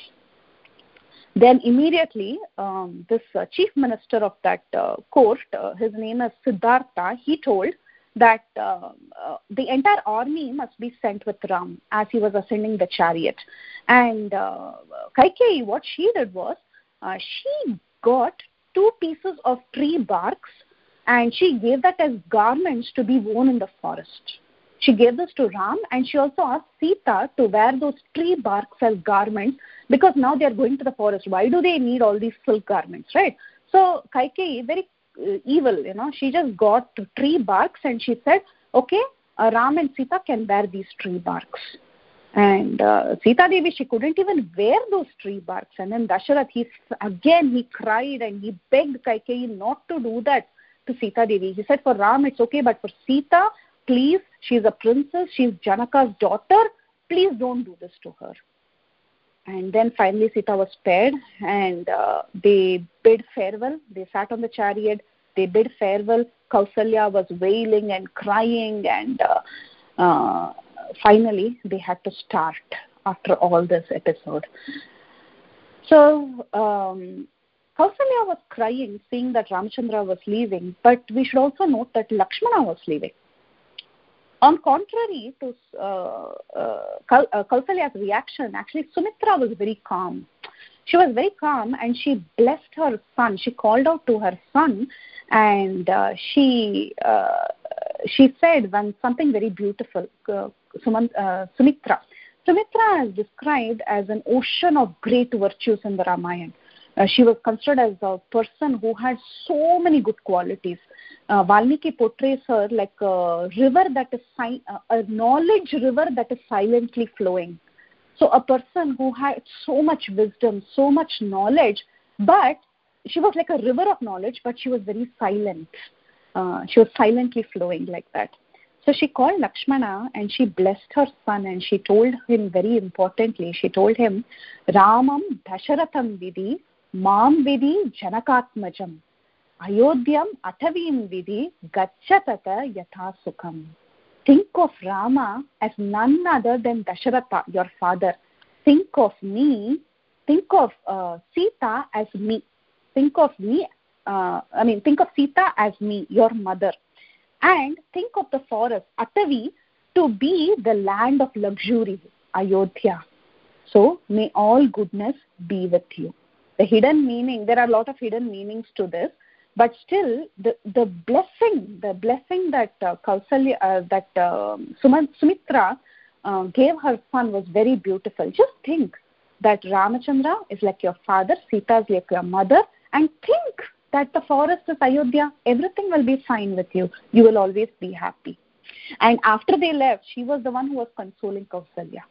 Then immediately, um, this uh, chief minister of that uh, court, uh, his name is Siddhartha, he told that uh, uh, the entire army must be sent with Ram as he was ascending the chariot. And uh, Kaikeyi, what she did was, uh, she got two pieces of tree barks and she gave that as garments to be worn in the forest. She gave this to Ram, and she also asked Sita to wear those tree barks as garments, because now they are going to the forest. Why do they need all these silk garments, right? So Kaikeyi, very uh, evil, you know, she just got tree barks and she said, okay, uh, Ram and Sita can wear these tree barks. And uh, Sita Devi, she couldn't even wear those tree barks. And then Dasharath, he, again, he cried and he begged Kaikeyi not to do that to Sita Devi. He said, for Ram, it's okay, but for Sita, please, she's a princess, she's Janaka's daughter, please don't do this to her. And then finally Sita was spared, and uh, they bid farewell. They sat on the chariot, they bid farewell. Kausalya was wailing and crying, and uh, uh, finally they had to start after all this episode. So um, Kausalya was crying, seeing that Ramchandra was leaving, but we should also note that Lakshmana was leaving. On contrary to uh, uh, Kausalya's reaction, actually Sumitra was very calm. She was very calm and she blessed her son. She called out to her son, and uh, she uh, she said when something very beautiful. Uh, Sumant, uh, Sumitra. Sumitra is described as an ocean of great virtues in the Ramayana. Uh, she was considered as a person who had so many good qualities. Uh, Valmiki portrays her like a river that is si- uh, a knowledge river that is silently flowing. So a person who had so much wisdom, so much knowledge, but she was like a river of knowledge, but she was very silent. Uh, she was silently flowing like that. So she called Lakshmana and she blessed her son, and she told him very importantly, she told him, Ramam Dasharatham Vidhi, Mam Vidhi Janakatmajam. Ayodhyam Atavim Vidhi Gachatata Yatha Sukham. Think of Rama as none other than Dasharatha, your father. Think of me, think of uh, Sita as me. Think of me, uh, I mean, think of Sita as me, your mother. And think of the forest, Atavi, to be the land of luxury, Ayodhya. So may all goodness be with you. The hidden meaning, there are a lot of hidden meanings to this. But still, the, the blessing, the blessing that uh, Kausalya, uh, that uh, Sumitra uh, gave her son was very beautiful. Just think that Ramachandra is like your father, Sita is like your mother, and think that the forest is Ayodhya. Everything will be fine with you. You will always be happy. And after they left, she was the one who was consoling Kausalya.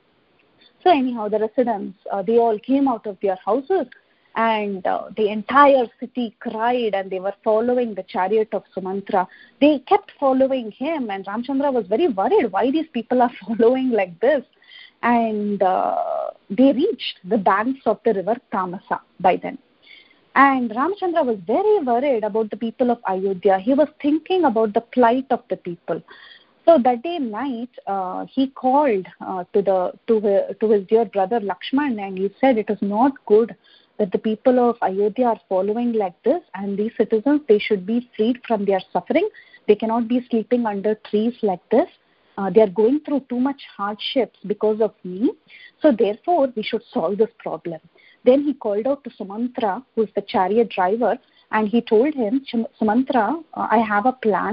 So anyhow, the residents, uh, they all came out of their houses, and uh, the entire city cried, and they were following the chariot of Sumantra. They kept following him, and Ramchandra was very worried why these people are following like this. And uh, they reached the banks of the river Tamasa by then. And Ramchandra was very worried about the people of Ayodhya. He was thinking about the plight of the people. So that day night, uh, he called uh, to the to his, to his dear brother Lakshman, and he said, it is not good that the people of Ayodhya are following like this, and these citizens, they should be freed from their suffering. They cannot be sleeping under trees like this. Uh, they are going through too much hardships because of me. So therefore, we should solve this problem. Then he called out to Sumantra, who is the chariot driver, and he told him, Sumantra, uh, I have a plan.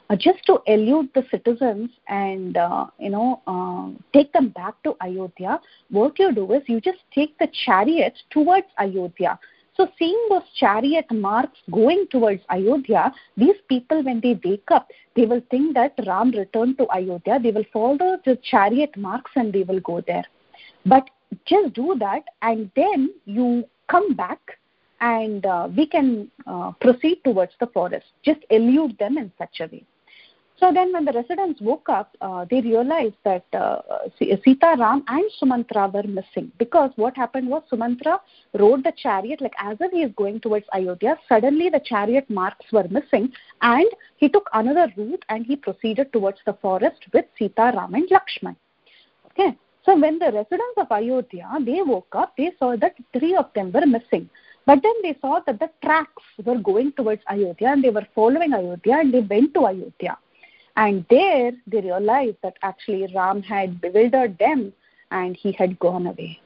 uh, just to elude the citizens and uh, you know uh, take them back to Ayodhya, what you do is you just take the chariot towards Ayodhya. So seeing those chariot marks going towards Ayodhya, these people, when they wake up, they will think that Ram returned to Ayodhya. They will follow the chariot marks and they will go there. But just do that and then you come back and uh, we can uh, proceed towards the forest. Just elude them in such a way. So then when the residents woke up, uh, they realized that uh, Sita, Ram and Sumantra were missing, because what happened was Sumantra rode the chariot, like as if he is going towards Ayodhya. Suddenly the chariot marks were missing and he took another route and he proceeded towards the forest with Sita, Ram and Lakshman. Okay. So when the residents of Ayodhya, they woke up, they saw that three of them were missing. But then they saw that the tracks were going towards Ayodhya and they were following Ayodhya and they went to Ayodhya. And there they realized that actually Ram had bewildered them and he had gone away.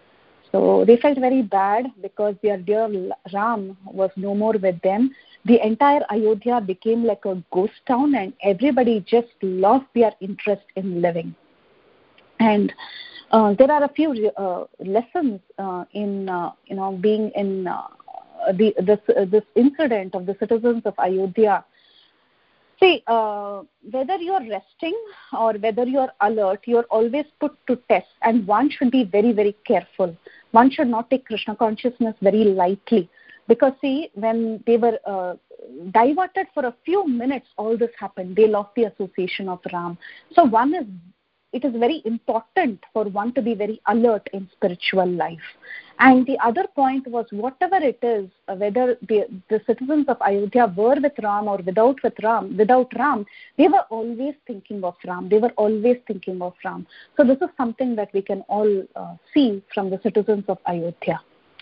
So they felt very bad because their dear Ram was no more with them. The entire Ayodhya became like a ghost town and everybody just lost their interest in living. And uh, there are a few uh, lessons uh, in uh, you know being in uh, the this uh, this incident of the citizens of Ayodhya. See, uh, whether you're resting or whether you're alert, you're always put to test, and one should be very, very careful. One should not take Krishna consciousness very lightly, because see, when they were uh, diverted for a few minutes, all this happened. They lost the association of Ram. So one is, it is very important for one to be very alert in spiritual life. And the other point was, whatever it is, whether the, the citizens of Ayodhya were with Ram or without with Ram, without Ram, they were always thinking of Ram. They were always thinking of Ram. So this is something that we can all uh, see from the citizens of Ayodhya.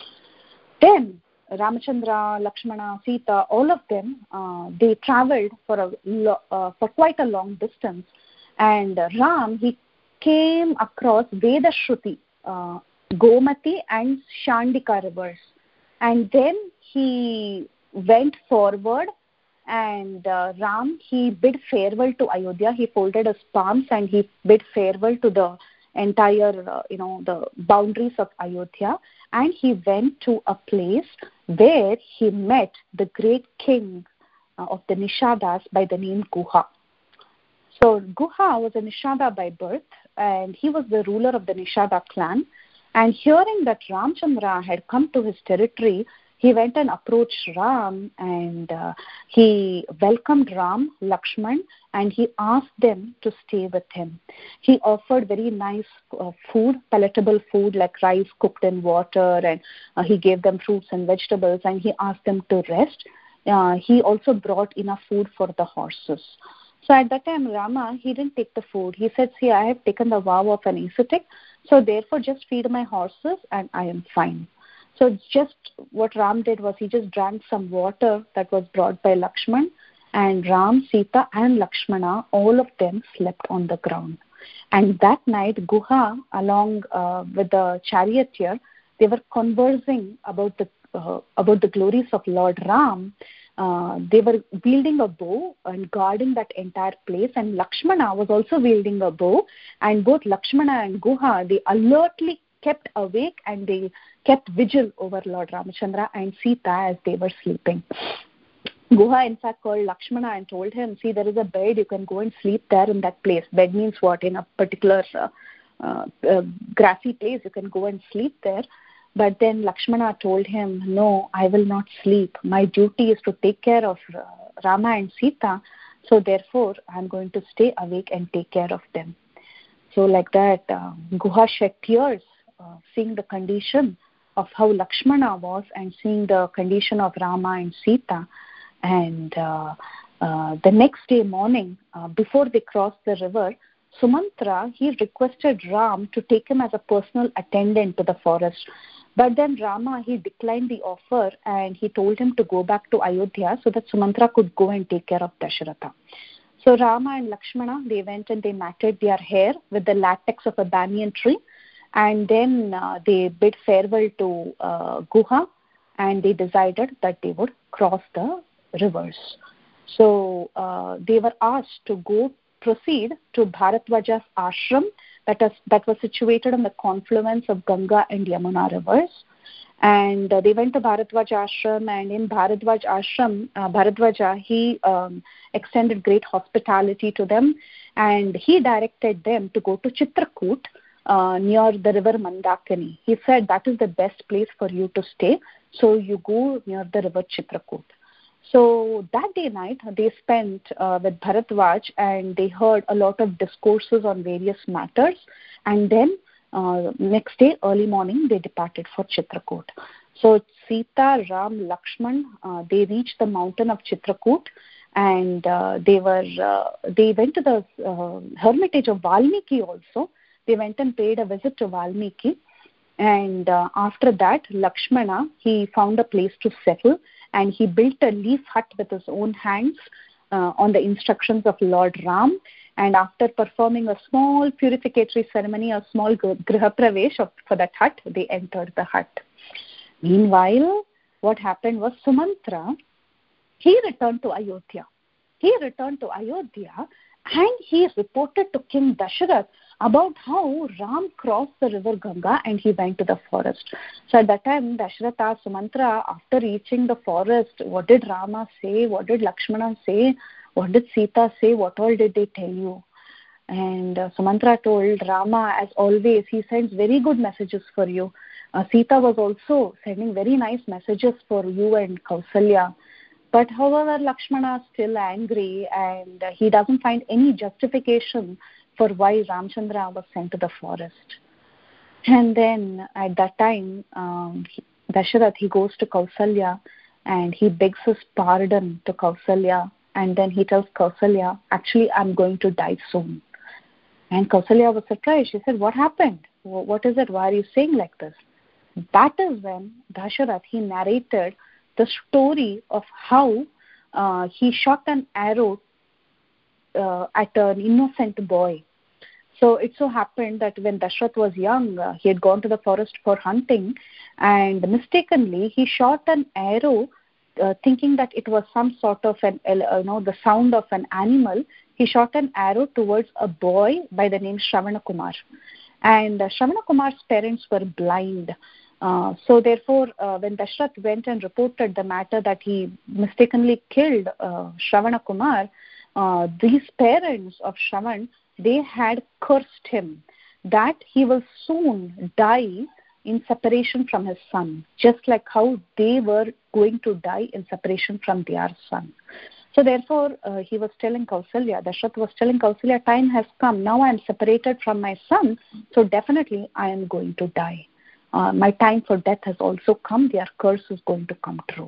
Then Ramachandra, Lakshmana, Sita, all of them, uh, they traveled for a lo- uh, for quite a long distance. And Ram, he came across Vedashruti, uh, Gomati and Shandika rivers. And then he went forward and uh, Ram, he bid farewell to Ayodhya. He folded his palms and he bid farewell to the entire, uh, you know, the boundaries of Ayodhya. And he went to a place where he met the great king uh, of the Nishadas by the name Guha. So Guha was a Nishada by birth, and he was the ruler of the Nishada clan. And hearing that Ramchandra had come to his territory, he went and approached Ram, and uh, he welcomed Ram, Lakshman, and he asked them to stay with him. He offered very nice uh, food, palatable food like rice cooked in water, and uh, he gave them fruits and vegetables, and he asked them to rest. Uh, he also brought enough food for the horses. So at that time, Rama, he didn't take the food. He said, see, I have taken the vow of an ascetic, so therefore just feed my horses and I am fine. So just what Ram did was he just drank some water that was brought by Lakshman, and Ram, Sita and Lakshmana, all of them slept on the ground. And that night, Guha, along uh, with the charioteer, they were conversing about the uh, about the glories of Lord Ram. Uh, they were wielding a bow and guarding that entire place, and Lakshmana was also wielding a bow, and both Lakshmana and Guha, they alertly kept awake and they kept vigil over Lord Ramachandra and Sita as they were sleeping. Guha in fact called Lakshmana and told him, see, there is a bed, you can go and sleep there in that place. Bed means what? In a particular uh, uh, uh, grassy place, you can go and sleep there. But then Lakshmana told him, no, I will not sleep. My duty is to take care of uh, Rama and Sita. So therefore, I'm going to stay awake and take care of them. So like that, uh, Guha shed tears, uh, seeing the condition of how Lakshmana was and seeing the condition of Rama and Sita. And uh, uh, the next day morning, uh, before they crossed the river, Sumantra, he requested Ram to take him as a personal attendant to the forest. But then Rama, he declined the offer and he told him to go back to Ayodhya so that Sumantra could go and take care of Dasharatha. So Rama and Lakshmana, they went and they matted their hair with the latex of a banyan tree, and then uh, they bid farewell to uh, Guha, and they decided that they would cross the rivers. So uh, they were asked to go proceed to Bharadwaja's ashram that, is, that was situated on the confluence of Ganga and Yamuna rivers. And uh, they went to Bharadwaj ashram, and in Bharadwaj ashram, uh, Bharadwaja, he um, extended great hospitality to them, and he directed them to go to Chitrakoot uh, near the river Mandakini. He said that is the best place for you to stay, so you go near the river Chitrakoot. So that day night, they spent uh, with Bharadwaj, and they heard a lot of discourses on various matters, and then uh, next day, early morning, they departed for Chitrakoot. So Sita, Ram, Lakshman, uh, they reached the mountain of Chitrakoot, and uh, they were uh, they went to the uh, hermitage of Valmiki also. They went and paid a visit to Valmiki, and uh, after that, Lakshmana, he found a place to settle, and he built a leaf hut with his own hands uh, on the instructions of Lord Ram. And after performing a small purificatory ceremony, a small griha pravesh for that hut, they entered the hut. Meanwhile, what happened was Sumantra, he returned to Ayodhya. He returned to Ayodhya and he reported to King Dasharath about how Ram crossed the river Ganga and he went to the forest. So at that time, Dasharath asked Sumantra, after reaching the forest, what did Rama say? What did Lakshmana say? What did Sita say? What all did they tell you? And uh, Sumantra told Rama, as always, he sends very good messages for you. Uh, Sita was also sending very nice messages for you and Kausalya. But however, Lakshmana is still angry and uh, he doesn't find any justification for why Ramchandra was sent to the forest. And then at that time, um, he, Dasharath, he goes to Kausalya and he begs his pardon to Kausalya. And then he tells Kausalya, actually, I'm going to die soon. And Kausalya was surprised. She said, what happened? What is it? Why are you saying like this? That is when Dasharath, he narrated the story of how uh, he shot an arrow uh, at an innocent boy. So it so happened that when Dasharath was young, uh, he had gone to the forest for hunting, and mistakenly he shot an arrow Uh, thinking that it was some sort of an, uh, you know, the sound of an animal. He shot an arrow towards a boy by the name Shravana Kumar. And uh, Shravana Kumar's parents were blind. Uh, so therefore, uh, when Dasharath went and reported the matter that he mistakenly killed uh, Shravana Kumar, uh, these parents of Shravan, they had cursed him that he will soon die in separation from his son, just like how they were going to die in separation from their son. So therefore, uh, he was telling Kausalya, Dasharath was telling Kausalya, time has come. Now I am separated from my son, so definitely I am going to die. Uh, my time for death has also come. Their curse is going to come true.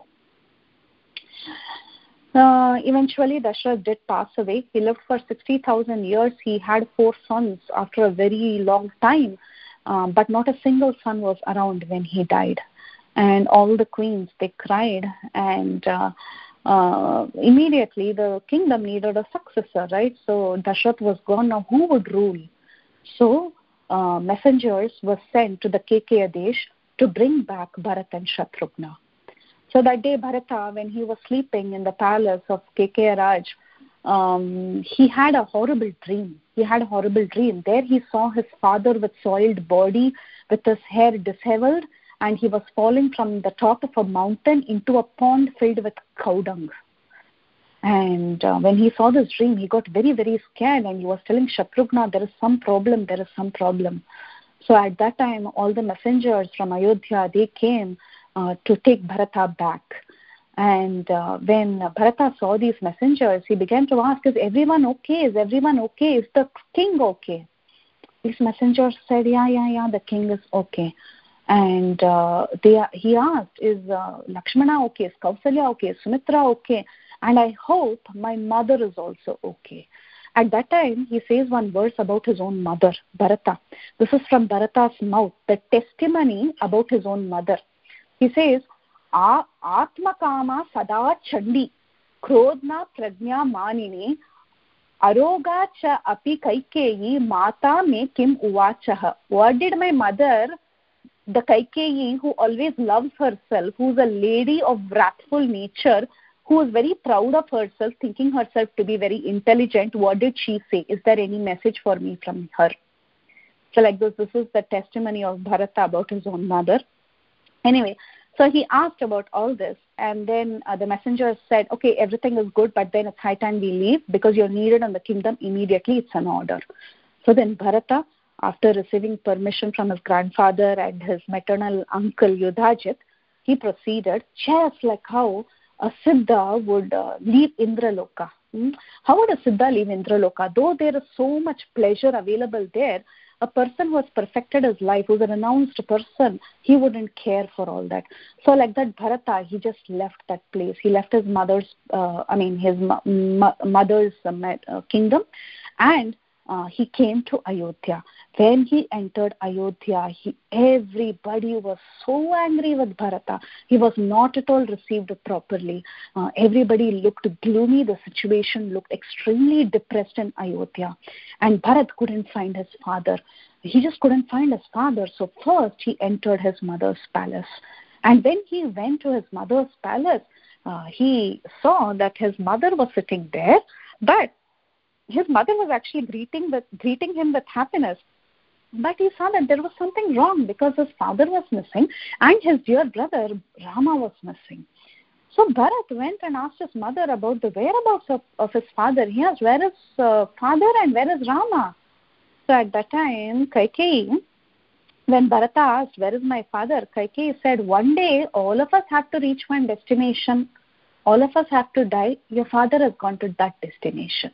Uh, eventually, Dasharath did pass away. He lived for sixty thousand years. He had four sons after a very long time. Um, but not a single son was around when he died. And all the queens, they cried, and uh, uh, immediately the kingdom needed a successor, right? So Dasharath was gone. Now who would rule? So uh, messengers were sent to the Kekeya Desh to bring back Bharat and Shatrughna. So that day, Bharata, when he was sleeping in the palace of Kekeya Raj, Um, he had a horrible dream. He had a horrible dream. There he saw his father with soiled body, with his hair disheveled, and he was falling from the top of a mountain into a pond filled with cow dung. And uh, when he saw this dream, he got very, very scared, and he was telling Shatrughna, there is some problem, there is some problem. So at that time, all the messengers from Ayodhya, they came uh, to take Bharata back. And uh, when Bharata saw these messengers, he began to ask, is everyone okay? Is everyone okay? Is the king okay? These messengers said, yeah, yeah, yeah, the king is okay. And uh, they, he asked, is uh, Lakshmana okay? Is Kausalya okay? Is Sumitra okay? And I hope my mother is also okay. At that time, he says one verse about his own mother, Bharata. This is from Bharata's mouth, the testimony about his own mother. He says, Atmakama sada chandi krodna prajna manini aroga cha api kaikeyi mata me kim uvachah. What did my mother, the Kaikeyi, who always loves herself, who's a lady of wrathful nature, who was very proud of herself, thinking herself to be very intelligent. What did she say? Is there any message for me from her? So like this, this is the testimony of Bharata about his own mother. Anyway, so he asked about all this, and then uh, the messenger said, okay, everything is good, but then it's high time we leave because you're needed in the kingdom immediately. It's an order. So then Bharata, after receiving permission from his grandfather and his maternal uncle Yudhajit, he proceeded just like how a Siddha would uh, leave Indraloka. Hmm? How would a Siddha leave Indraloka? Though there is so much pleasure available there, a person who has perfected his life, who's a renounced person, he wouldn't care for all that. So like that Bharata, he just left that place. He left his mother's, uh, I mean his mo- mo- mother's uh, kingdom, and uh, he came to Ayodhya. When he entered Ayodhya, he, everybody was so angry with Bharata. He was not at all received properly. Uh, everybody looked gloomy. The situation looked extremely depressed in Ayodhya. And Bharat couldn't find his father. He just couldn't find his father. So first he entered his mother's palace. And when he went to his mother's palace, uh, he saw that his mother was sitting there, but his mother was actually greeting, with, greeting him with happiness. But he saw that there was something wrong because his father was missing and his dear brother Rama was missing. So Bharat went and asked his mother about the whereabouts of, of his father. He asked, where is uh, father and where is Rama? So at that time, Kaikeyi, when Bharata asked, where is my father? Kaikeyi said, one day all of us have to reach one destination. All of us have to die. Your father has gone to that destination.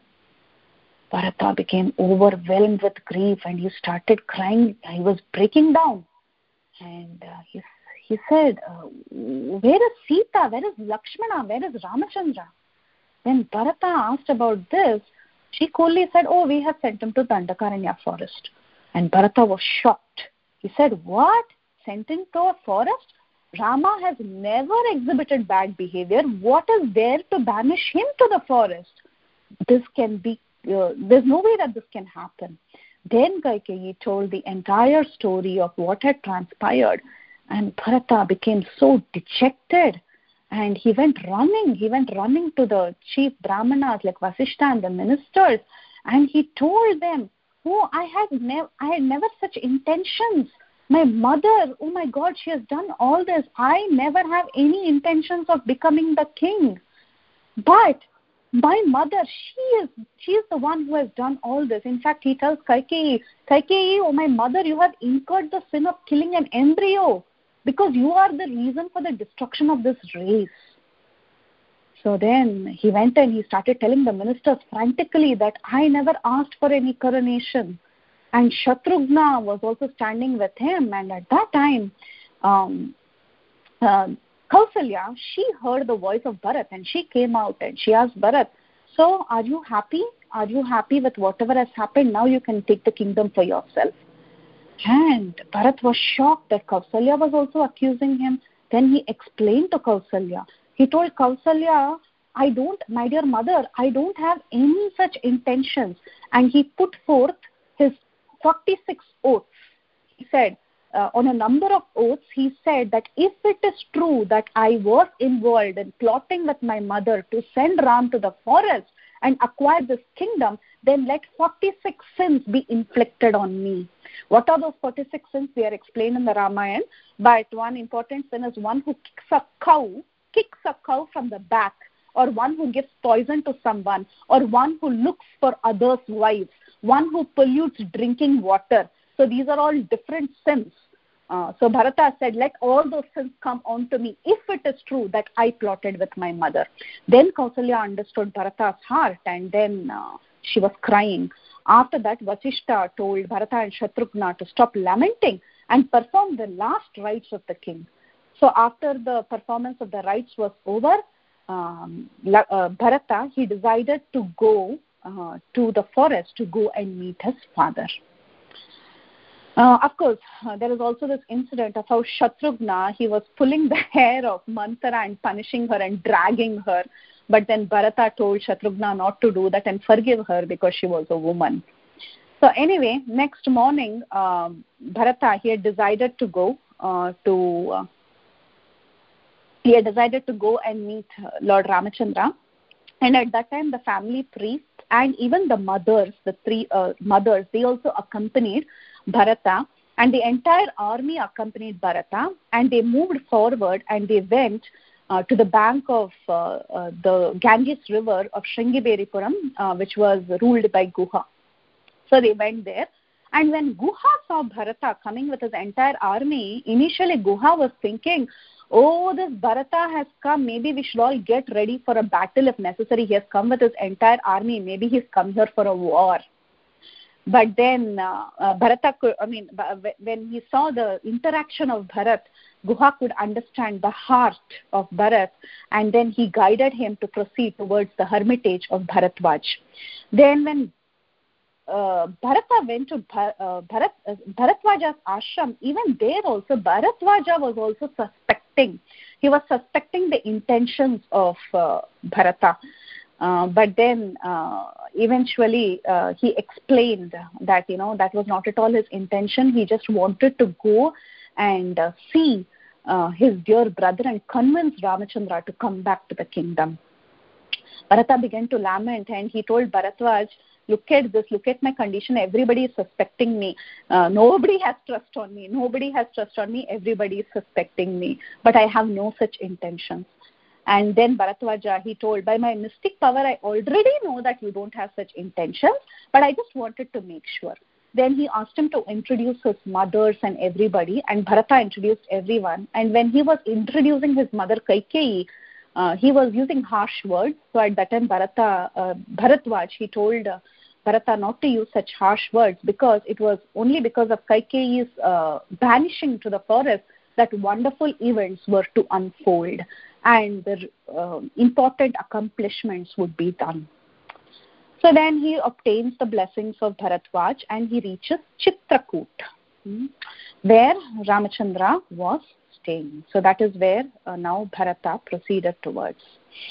Bharata became overwhelmed with grief and he started crying. He was breaking down. And uh, he, he said, uh, where is Sita? Where is Lakshmana? Where is Ramachandra? When Bharata asked about this, she coolly said, oh, we have sent him to Dandakaranya forest. And Bharata was shocked. He said, what? Sent him to a forest? Rama has never exhibited bad behavior. What is there to banish him to the forest? This can be Uh, there's no way that this can happen. Then Kaikeyi told the entire story of what had transpired, and Bharata became so dejected and he went running. He went running to the chief brahmanas like Vasishtha and the ministers, and he told them, oh, I had, never, I had never such intentions. My mother, oh my God, she has done all this. I never have any intentions of becoming the king. But my mother, she is she is the one who has done all this. In fact, he tells Kaikeyi, Kaikeyi, oh my mother, you have incurred the sin of killing an embryo because you are the reason for the destruction of this race. So then he went and he started telling the ministers frantically that I never asked for any coronation. And Shatrughna was also standing with him. And at that time, um, uh, Kausalya, she heard the voice of Bharat and she came out and she asked Bharat, so are you happy? Are you happy with whatever has happened? Now you can take the kingdom for yourself. And Bharat was shocked that Kausalya was also accusing him. Then he explained to Kausalya. He told Kausalya, I don't, my dear mother, I don't have any such intentions. And he put forth his forty-six oaths. He said, Uh, on a number of oaths, he said that if it is true that I was involved in plotting with my mother to send Ram to the forest and acquire this kingdom, then let forty-six sins be inflicted on me. What are those forty-six sins? They are explained in the Ramayana. But one important sin is one who kicks a cow, kicks a cow from the back, or one who gives poison to someone, or one who looks for others' wives, one who pollutes drinking water. So these are all different sins. Uh, so Bharata said, let all those sins come on to me if it is true that I plotted with my mother. Then Kausalya understood Bharata's heart and then uh, she was crying. After that, Vasishtha told Bharata and Shatrughna to stop lamenting and perform the last rites of the king. So after the performance of the rites was over, um, uh, Bharata, he decided to go uh, to the forest to go and meet his father. Uh, of course, uh, there is also this incident of how Shatrughna, he was pulling the hair of Manthara and punishing her and dragging her. But then Bharata told Shatrughna not to do that and forgive her because she was a woman. So anyway, next morning, um, Bharata, he had decided to go uh, to... Uh, he had decided to go and meet uh, Lord Ramachandra. And at that time, the family priest and even the mothers, the three uh, mothers, they also accompanied Bharata, and the entire army accompanied Bharata, and they moved forward and they went uh, to the bank of uh, uh, the Ganges river of Sringiberipuram, uh, which was ruled by Guha. So they went there. And when Guha saw Bharata coming with his entire army, initially Guha was thinking, oh, this Bharata has come, maybe we should all get ready for a battle if necessary. He has come with his entire army, maybe he's come here for a war. But then uh, uh, Bharata could, I mean, when he saw the interaction of Bharat, Guha could understand the heart of Bharat, and then he guided him to proceed towards the hermitage of Bharatvaj. Then when Uh, Bharata went to Bharat, uh, Bharat, uh, Bharatvaja's ashram, even there also Bharatvaja was also suspecting. He was suspecting the intentions of uh, Bharata. Uh, but then uh, eventually uh, he explained that, you know, that was not at all his intention. He just wanted to go and uh, see uh, his dear brother and convince Ramachandra to come back to the kingdom. Bharata began to lament and he told Bharatvaj, look at this, look at my condition, everybody is suspecting me. Uh, nobody has trust on me, nobody has trust on me, everybody is suspecting me, but I have no such intentions. And then Bharatvaja, he told, by my mystic power, I already know that you don't have such intentions, but I just wanted to make sure. Then he asked him to introduce his mothers and everybody, and Bharata introduced everyone. And when he was introducing his mother Kaikeyi, Uh, he was using harsh words. So at that time, Bharata, uh, Bharatvaj, he told uh, Bharata not to use such harsh words, because it was only because of Kaikeyi's uh, banishing to the forest that wonderful events were to unfold and the uh, important accomplishments would be done. So then he obtains the blessings of Bharatvaj and he reaches Chitrakoot, hmm, where Ramachandra was staying. So that is where uh, now Bharata proceeded towards.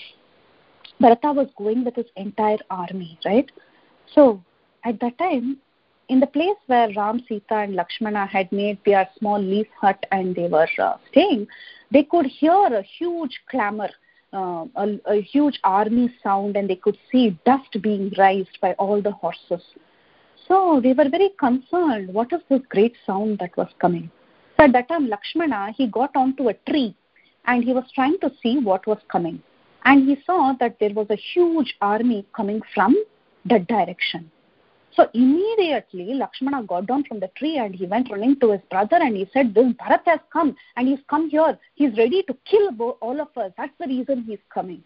Bharata was going with his entire army, right? So at that time, in the place where Ram, Sita and Lakshmana had made their small leaf hut and they were uh, staying, they could hear a huge clamor, uh, a, a huge army sound, and they could see dust being raised by all the horses. So they were very concerned. What is this great sound that was coming? So at that time, Lakshmana, he got onto a tree and he was trying to see what was coming. And he saw that there was a huge army coming from that direction. So immediately, Lakshmana got down from the tree and he went running to his brother and he said, this Bharat has come and he's come here. He's ready to kill all of us. That's the reason he's coming.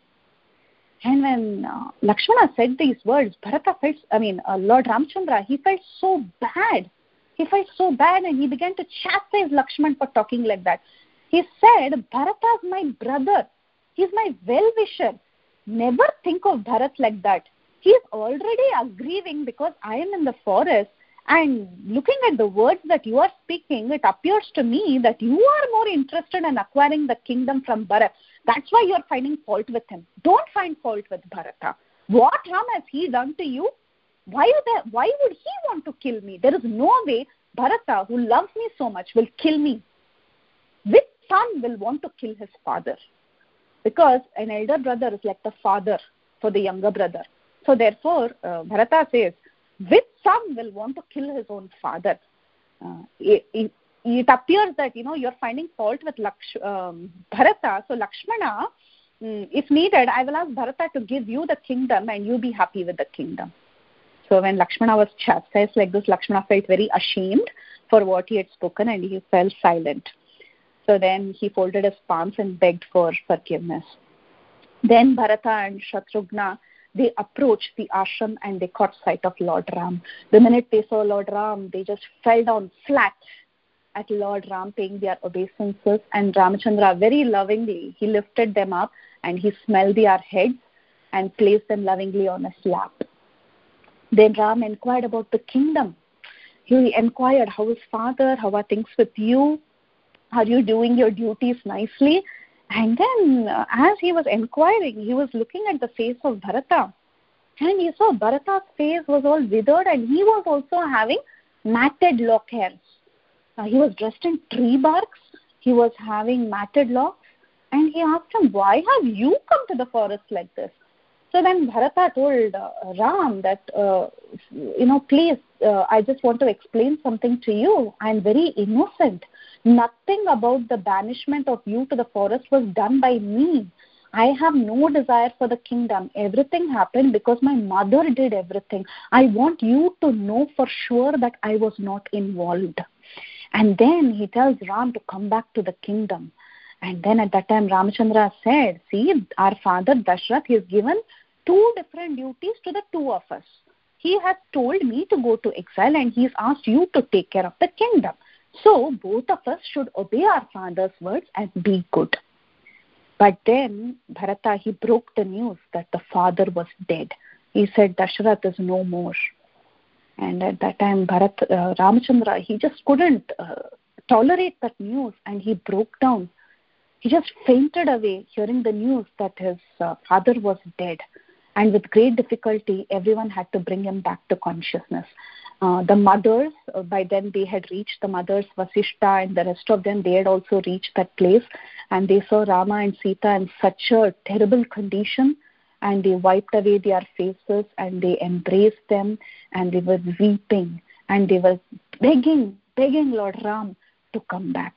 And when uh, Lakshmana said these words, Bharata felt, I mean, uh, Lord Ramchandra, he felt so bad. He felt so bad and he began to chastise Lakshman for talking like that. He said, Bharata is my brother. He's my well-wisher. Never think of Bharat like that. He is already aggrieving because I am in the forest, and looking at the words that you are speaking, it appears to me that you are more interested in acquiring the kingdom from Bharat. That's why you are finding fault with him. Don't find fault with Bharata. What harm has he done to you? Why would, I, why would he want to kill me? There is no way Bharata, who loves me so much, will kill me. Which son will want to kill his father? Because an elder brother is like the father for the younger brother. So therefore, uh, Bharata says, which son will want to kill his own father? Uh, it, it, it appears that, you know, you're finding fault with Laksh, um, Bharata. So Lakshmana, um, if needed, I will ask Bharata to give you the kingdom and you be happy with the kingdom. So when Lakshmana was chastised like this, Lakshmana felt very ashamed for what he had spoken and he fell silent. So then he folded his palms and begged for forgiveness. Then Bharata and Shatrughna, they approached the ashram and they caught sight of Lord Ram. The minute they saw Lord Ram, they just fell down flat at Lord Ram paying their obeisances, and Ramachandra very lovingly, he lifted them up and he smelled their heads and placed them lovingly on his lap. Then Ram inquired about the kingdom. He inquired, how is father? How are things with you? Are you doing your duties nicely? And then uh, as he was inquiring, he was looking at the face of Bharata. And he saw Bharata's face was all withered and he was also having matted lock hairs. Uh, he was dressed in tree barks. He was having matted locks. And he asked him, why have you come to the forest like this? So then Bharata told uh, Ram that, uh, you know, please, uh, I just want to explain something to you. I am very innocent. Nothing about the banishment of you to the forest was done by me. I have no desire for the kingdom. Everything happened because my mother did everything. I want you to know for sure that I was not involved. And then he tells Ram to come back to the kingdom. And then at that time, Ramachandra said, see, our father Dashrath, he has given two different duties to the two of us. He has told me to go to exile and he has asked you to take care of the kingdom. So both of us should obey our father's words and be good. But then Bharata, he broke the news that the father was dead. He said, Dashrath is no more. And at that time, Bharat, uh, Ramachandra, he just couldn't uh, tolerate that news and he broke down. He just fainted away hearing the news that his uh, father was dead. And with great difficulty, everyone had to bring him back to consciousness. Uh, the mothers, uh, by then they had reached, the mothers, Vasishta and the rest of them, they had also reached that place. And they saw Rama and Sita in such a terrible condition. And they wiped away their faces and they embraced them and they were weeping. And they were begging, begging Lord Ram to come back.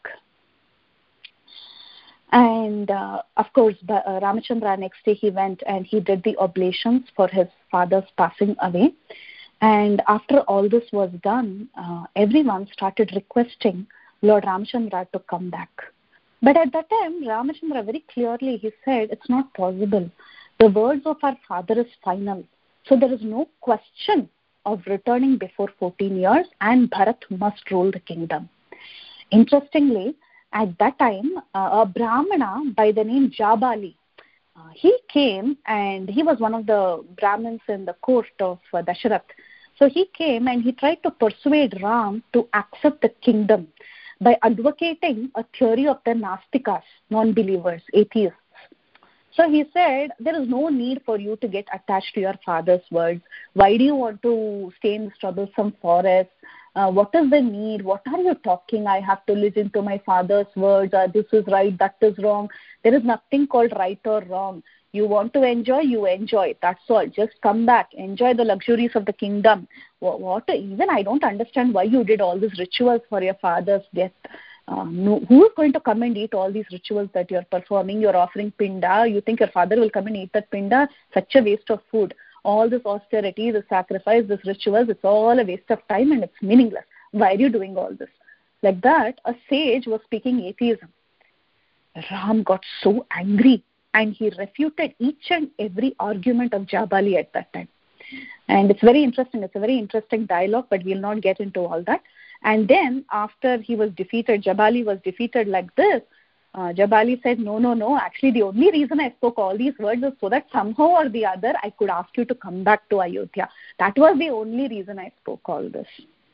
And uh, of course, uh, Ramachandra, next day he went and he did the oblations for his father's passing away. And after all this was done, uh, everyone started requesting Lord Ramachandra to come back. But at that time, Ramachandra very clearly, he said, it's not possible. The words of our father is final. So there is no question of returning before fourteen years and Bharat must rule the kingdom. Interestingly, at that time, uh, a Brahmana by the name Jabali, uh, he came and he was one of the Brahmins in the court of uh, Dashrath. So he came and he tried to persuade Ram to accept the kingdom by advocating a theory of the Nastikas, non-believers, atheists. So he said, there is no need for you to get attached to your father's words. Why do you want to stay in this troublesome forest? Uh, what is the need? What are you talking? I have to listen to my father's words. Uh, this is right, that is wrong. There is nothing called right or wrong. You want to enjoy, you enjoy. That's all. Just come back. Enjoy the luxuries of the kingdom. What, what even I don't understand why you did all these rituals for your father's death. Uh, no, who is going to come and eat all these rituals that you're performing? You're offering pinda. You think your father will come and eat that pinda? Such a waste of food. All this austerity, the sacrifice, this rituals, it's all a waste of time and it's meaningless. Why are you doing all this? Like that, a sage was speaking atheism. Ram got so angry and he refuted each and every argument of Jabali at that time. And it's very interesting. It's a very interesting dialogue, but we'll not get into all that. And then after he was defeated, Jabali was defeated like this, uh, Jabali said, no, no, no. Actually, the only reason I spoke all these words is so that somehow or the other I could ask you to come back to Ayodhya. That was the only reason I spoke all this.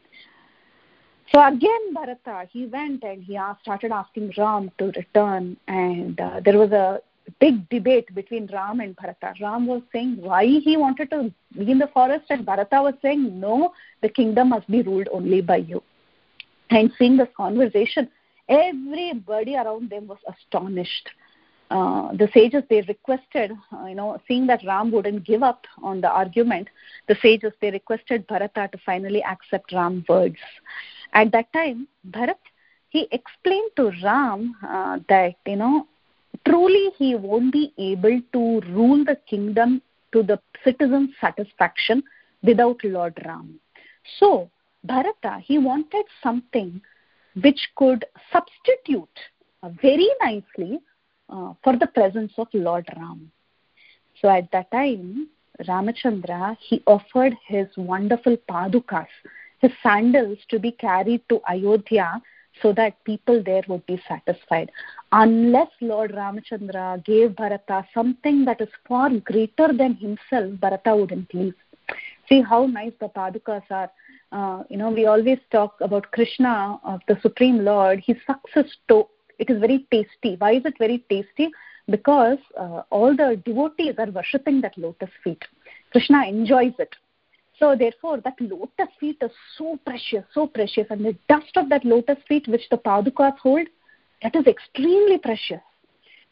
So again, Bharata, he went and he asked, started asking Ram to return. And uh, there was a big debate between Ram and Bharata. Ram was saying why he wanted to be in the forest, and Bharata was saying, no, the kingdom must be ruled only by you. And seeing this conversation, everybody around them was astonished. Uh, the sages, they requested, uh, you know, seeing that Ram wouldn't give up on the argument, the sages, they requested Bharata to finally accept Ram's words. At that time, Bharat, he explained to Ram uh, that, you know, truly he won't be able to rule the kingdom to the citizens' satisfaction without Lord Ram. So, Bharata, he wanted something which could substitute uh, very nicely uh, for the presence of Lord Ram. So at that time, Ramachandra, he offered his wonderful padukas, his sandals, to be carried to Ayodhya so that people there would be satisfied. Unless Lord Ramachandra gave Bharata something that is far greater than himself, Bharata wouldn't leave. See how nice the padukas are. Uh, you know, we always talk about Krishna, of the Supreme Lord. He sucks his toe. It is very tasty. Why is it very tasty? Because uh, all the devotees are worshipping that lotus feet. Krishna enjoys it. So therefore, that lotus feet is so precious, so precious. And the dust of that lotus feet which the padukas hold, that is extremely precious.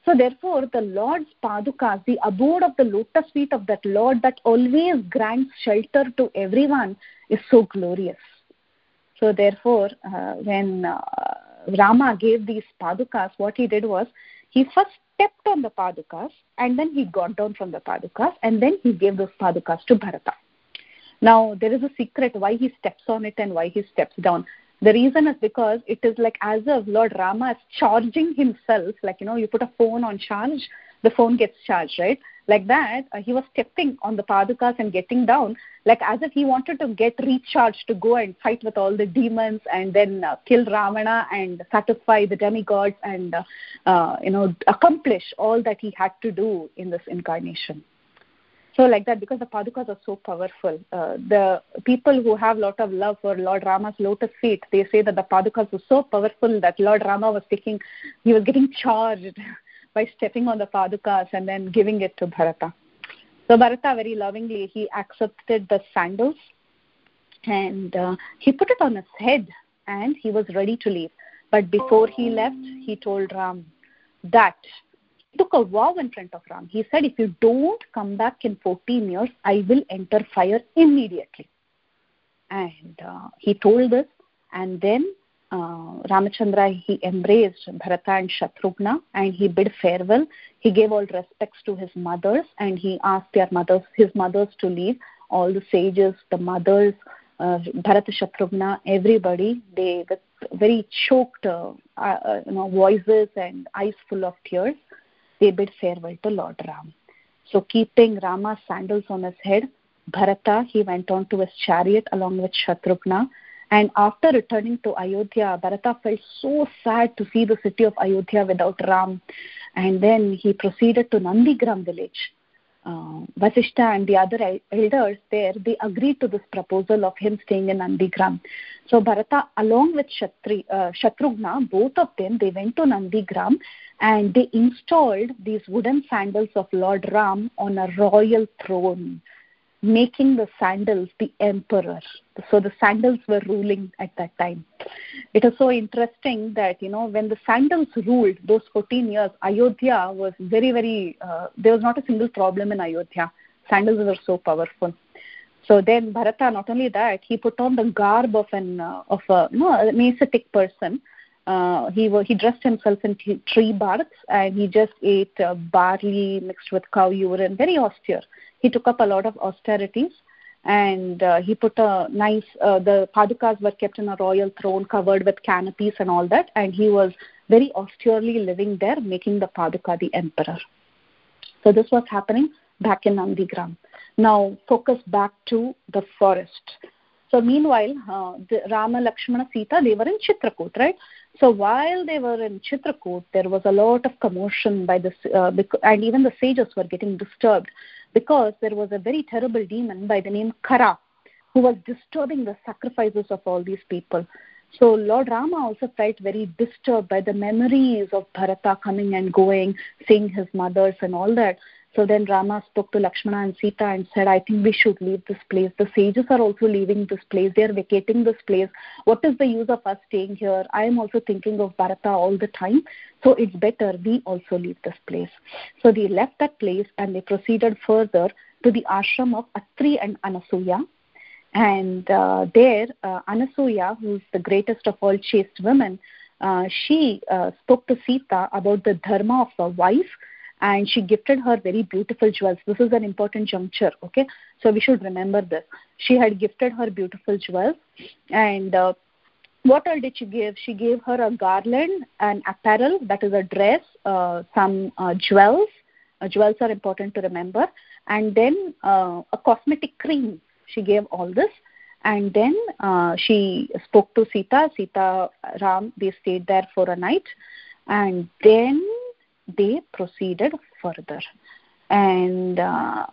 So therefore, the Lord's Padukas, the abode of the lotus feet of that Lord that always grants shelter to everyone, is so glorious. So therefore, uh, when uh, Rama gave these Padukas, what he did was, he first stepped on the Padukas and then he got down from the Padukas and then he gave those Padukas to Bharata. Now, there is a secret why he steps on it and why he steps down. The reason is because it is like as if Lord Rama is charging himself, like, you know, you put a phone on charge, the phone gets charged, right? Like that, uh, he was stepping on the Padukas and getting down, like as if he wanted to get recharged to go and fight with all the demons and then uh, kill Ravana and satisfy the demigods and, uh, uh, you know, accomplish all that he had to do in this incarnation. So like that, because the Padukas are so powerful, uh, the people who have a lot of love for Lord Rama's lotus feet, they say that the Padukas were so powerful that Lord Rama was taking, he was getting charged by stepping on the Padukas and then giving it to Bharata. So Bharata very lovingly, he accepted the sandals and uh, he put it on his head and he was ready to leave. But before he left, he told Ram that took a vow in front of Ram. He said, if you don't come back in fourteen years, I will enter fire immediately. And uh, he told this, and then uh, Ramachandra, he embraced Bharata and Shatrughna and he bid farewell. He gave all respects to his mothers and he asked their mothers, his mothers to leave. All the sages, the mothers, uh, Bharata, Shatrughna, everybody, they with very choked uh, uh, you know, voices and eyes full of tears, they bid farewell to Lord Ram. So keeping Rama's sandals on his head, Bharata, he went on to his chariot along with Shatrughna. And after returning to Ayodhya, Bharata felt so sad to see the city of Ayodhya without Ram. And then he proceeded to Nandigram village. Uh, Vasishta and the other elders there, they agreed to this proposal of him staying in Nandigram. So Bharata, along with Shatri, uh, Shatrughna, both of them, they went to Nandigram and they installed these wooden sandals of Lord Ram on a royal throne, making the sandals the emperor. So the sandals were ruling at that time. It is so interesting that, you know, when the sandals ruled those fourteen years, Ayodhya was very, very, uh, there was not a single problem in Ayodhya. Sandals were so powerful. So then Bharata, not only that, he put on the garb of an uh, of a, you know, an ascetic person. Uh, he he dressed himself in t- tree barks and he just ate uh, barley mixed with cow urine, very austere. He took up a lot of austerities and uh, he put a nice, uh, the Padukas were kept in a royal throne covered with canopies and all that, and he was very austerely living there, making the Paduka the emperor. So this was happening back in Nandigram. Now focus back to the forest. So meanwhile, uh, the Rama, Lakshmana, Sita, they were in Chitrakoot, right? So while they were in Chitrakoot, there was a lot of commotion by the, uh, bec- and even the sages were getting disturbed because there was a very terrible demon by the name Kara who was disturbing the sacrifices of all these people. So Lord Rama also felt very disturbed by the memories of Bharata coming and going, seeing his mothers and all that. So then Rama spoke to Lakshmana and Sita and said, I think we should leave this place. The sages are also leaving this place. They are vacating this place. What is the use of us staying here? I am also thinking of Bharata all the time. So it's better we also leave this place. So they left that place and they proceeded further to the ashram of Atri and Anasuya. And uh, there, uh, Anasuya, who is the greatest of all chaste women, uh, she uh, spoke to Sita about the dharma of a wife, and she gifted her very beautiful jewels. This is an important juncture, okay? So we should remember this. She had gifted her beautiful jewels, and uh, what all did she give? She gave her a garland, an apparel, that is a dress, uh, some uh, jewels. Uh, jewels are important to remember. And then uh, a cosmetic cream. She gave all this. And then uh, she spoke to Sita. Sita, Ram, they stayed there for a night. And then they proceeded further. And uh,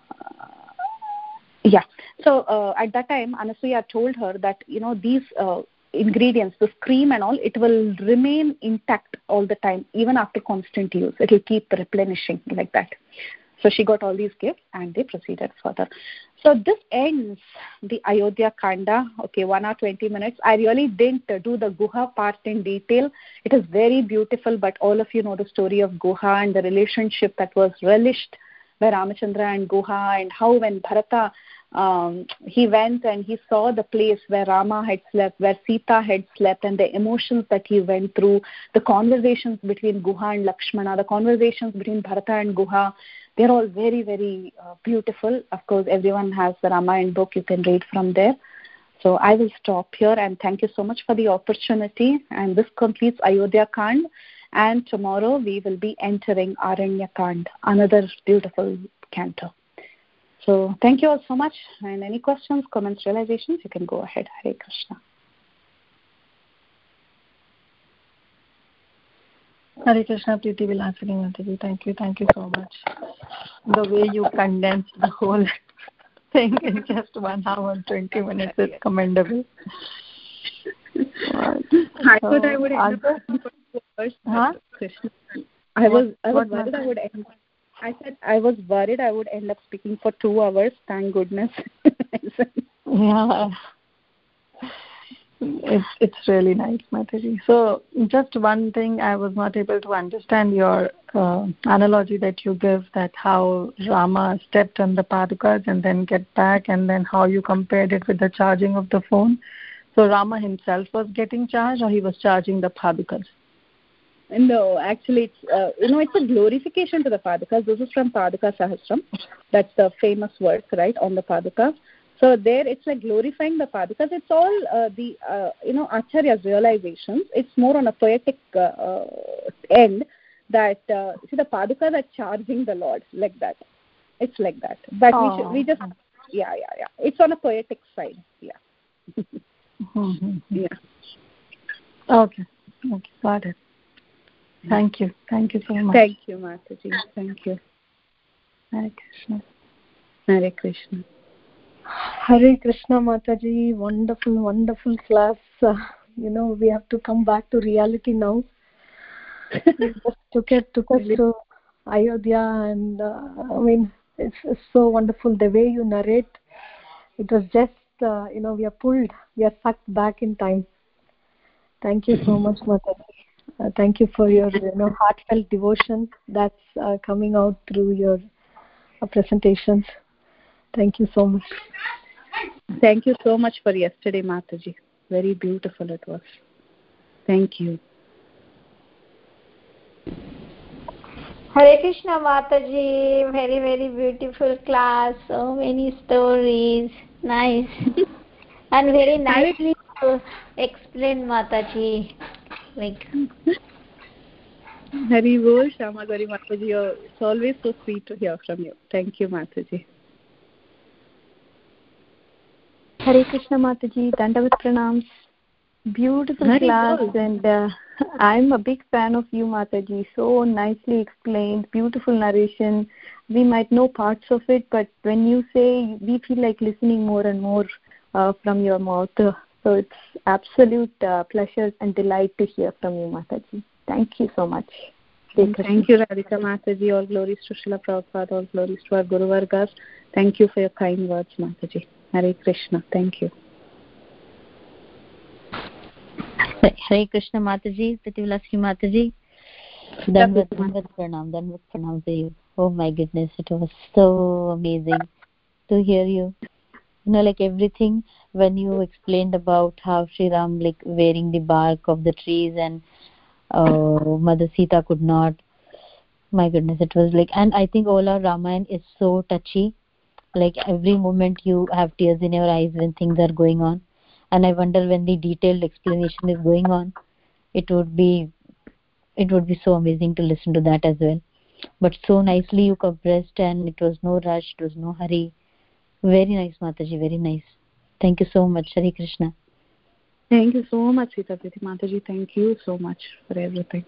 yeah, so uh, at that time, Anasuya told her that, you know, these uh, ingredients, this cream and all, it will remain intact all the time, even after constant use. It will keep replenishing like that. So she got all these gifts and they proceeded further. So this ends the Ayodhya Kanda. Okay, one hour, twenty minutes. I really didn't do the Guha part in detail. It is very beautiful, but all of you know the story of Guha and the relationship that was relished by Ramachandra and Guha, and how when Bharata, um, he went and he saw the place where Rama had slept, where Sita had slept, and the emotions that he went through, the conversations between Guha and Lakshmana, the conversations between Bharata and Guha, they're all very, very uh, beautiful. Of course, everyone has the Ramayana book. You can read from there. So I will stop here, and thank you so much for the opportunity. And this completes Ayodhya Kand. And tomorrow we will be entering Aranya Kand, another beautiful canto. So thank you all so much. And any questions, comments, realizations, you can go ahead. Hare Krishna. Hare Krishna, Preeti Vilasini Mataji. Thank you, thank you so much. The way you condensed the whole thing in just one hour and twenty minutes is commendable. I so, thought I would end up for two hours. Huh? Krishna. I was I was worried I would end. I said I was worried I would end up speaking for two hours. Thank goodness. Yeah. It's it's really nice, Mataji. So just one thing, I was not able to understand your uh, analogy that you give, that how Rama stepped on the padukas and then get back, and then how you compared it with the charging of the phone. So Rama himself was getting charged, or he was charging the padukas? No, actually, it's uh, you know it's a glorification to the padukas. This is from Paduka Sahasram. That's the famous work, right, on the paduka. So there, it's like glorifying the padukas. It's all uh, the uh, you know Acharya's realizations. It's more on a poetic uh, uh, end that uh, see the padukas are charging the Lord like that. It's like that. But oh. we should, we just yeah yeah yeah. It's on a poetic side. Yeah. Mm-hmm. Yeah. Okay. Okay. Got it. Thank you. Thank you so much. Thank you, Mataji. Thank you. Hare Krishna. Hare Krishna. Hare Krishna, Mataji. Wonderful, wonderful class. Uh, you know, we have to come back to reality now. We just took it, took us to Ayodhya, and uh, I mean, it's, it's so wonderful the way you narrate. It was just, uh, you know, we are pulled, we are sucked back in time. Thank you so much, Mataji. Uh, thank you for your, you know, heartfelt devotion that's uh, coming out through your uh, presentations. Thank you so much. Thank you so much for yesterday, Mataji. Very beautiful it was. Thank you. Hare Krishna, Mataji. Very, very beautiful class. So many stories. Nice. And very nicely explained, Mataji. Like. Hari Bol, Shama Gauri Mataji. It's always so sweet to hear from you. Thank you, Mataji. Hare Krishna, Mataji. Dandavat pranams. Beautiful Hari class, Bol. And uh, I'm a big fan of you, Mataji. So nicely explained, beautiful narration. We might know parts of it, but when you say, we feel like listening more and more uh, from your mouth. So it's absolute uh, pleasure and delight to hear from you, Mataji. Thank you so much. Thank you, Radhika Mataji. All glories to Srila Prabhupada. All glories to our Guru Vargas. Thank you for your kind words, Mataji. Hare Krishna. Thank you. Hare Krishna, Mataji. Preeti Vilasini Mataji. Dandavat pranam. Dandavat pranam to you. Oh my goodness, it was so amazing to hear you. You know, like everything, when you explained about how Sri Ram, like wearing the bark of the trees, and uh, Mother Sita could not. My goodness, it was like, and I think all our Ramayana is so touchy. Like every moment you have tears in your eyes when things are going on. And I wonder when the detailed explanation is going on, it would be, it would be so amazing to listen to that as well. But so nicely you compressed, and it was no rush, it was no hurry. Very nice, Mataji, very nice. Thank you so much. Hare Krishna. Thank you so much, Sita Preeti Mataji. Thank you so much for everything.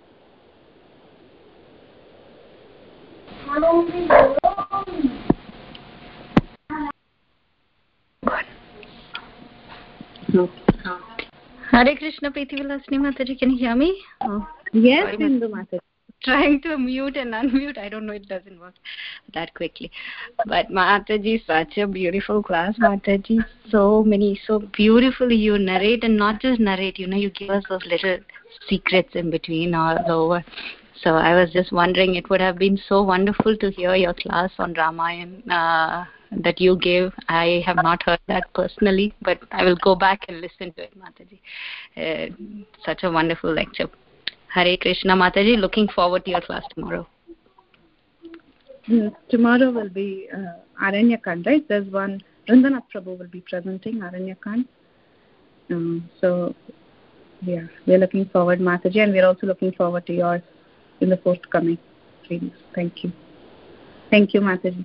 No. Hare Krishna, Preeti Vilasini Mataji. Can you hear me? Oh. Yes, Indu Mataji. trying to mute and unmute. I don't know, it doesn't work that quickly. But Mataji, such a beautiful class, Mataji. So many, so beautifully you narrate, and not just narrate, you know, you give us those little secrets in between all over. So I was just wondering, it would have been so wonderful to hear your class on Ramayana uh, that you gave. I have not heard that personally, but I will go back and listen to it, Mataji. Uh, such a wonderful lecture. Hare Krishna, Mataji. Looking forward to your class tomorrow. Mm, tomorrow will be uh, Aranyakand, right? There's one, Vrindanath Prabhu will be presenting Aranyakand. Um, so, yeah, we're looking forward, Mataji, and we're also looking forward to yours in the forthcoming readings. Thank you. Thank you, Mataji.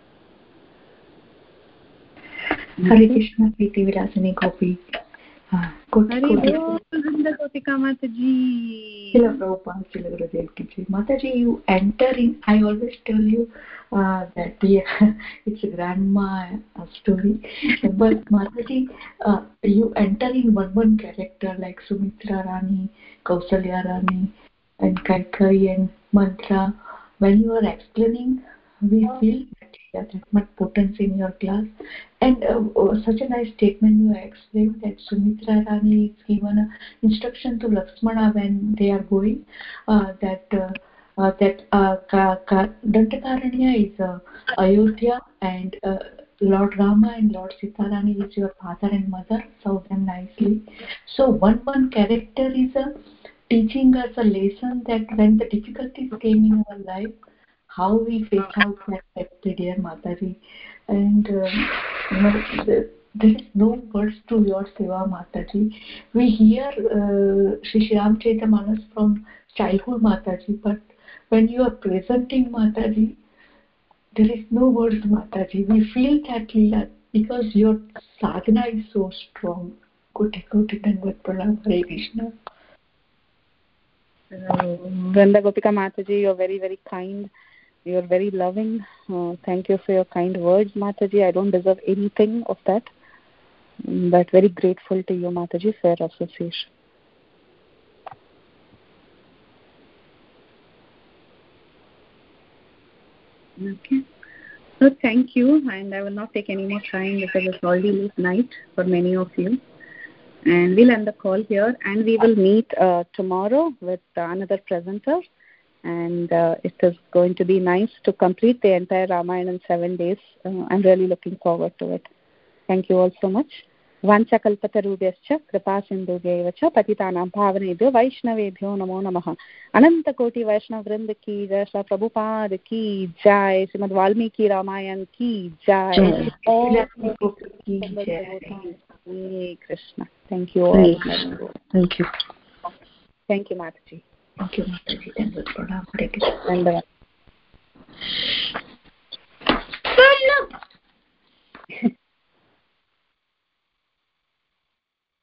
Hare Krishna, Priti Vilasini Gopi. Hare Bol, Vrinda Gopika Mataji. Srila Prabhupada, Srila Gurudev Ki Jai. Mataji, you enter in, I always tell you uh, that yeah, it's a grandma uh, story. But Mataji, uh, you enter in one one character like Sumitra Rani, Kausalya Rani, and Kaikari and Mantra. When you are explaining, we feel that yeah, that much potency in your class. And uh, uh, such a nice statement you explained that Sumitra Rani is given an instruction to Lakshmana when they are going, uh, that uh, uh, that uh, ka, ka, Dantakaranya is uh, Ayodhya, and uh, Lord Rama and Lord Sita Rani is your father and mother. Serve them nicely. So one one character is a teaching us a lesson that when the difficulties came in our life, how we face out that dear Mataji. And uh, you know, the, there is no words to your seva, Mataji. We hear uh, Shri Ramcharitamanas from childhood, Mataji, but when you are presenting, Mataji, there is no words, Mataji. We feel that Leela because your sadhana is so strong. Koti Koti Dandavat Pranam, Hare Krishna. Vrinda Gopika Mataji, you're very, very kind. You're very loving. Uh, thank you for your kind words, Mataji. I don't deserve anything of that. But very grateful to you, Mataji, for your association. Okay. So thank you. And I will not take any more time because it's already late night for many of you. And we'll end the call here. And we will meet uh, tomorrow with another presenter. And uh, it is going to be nice to complete the entire Ramayana in seven days. Uh, I'm really looking forward to it. Thank you all so much. Vancha kalpatarubhyascha kripa sindhubhyaiva cha patitanam bhavanebhyo vaishnavebhyo namo namah. Ananta koti vaishnav vrinda ki jai. Shri Prabhupada ki jai. Srimad Valmiki Ramayan ki jai. Hare Krishna. Thank you all. Thank you. Thank you, Mataji. Thank you, Mataji. Thank you.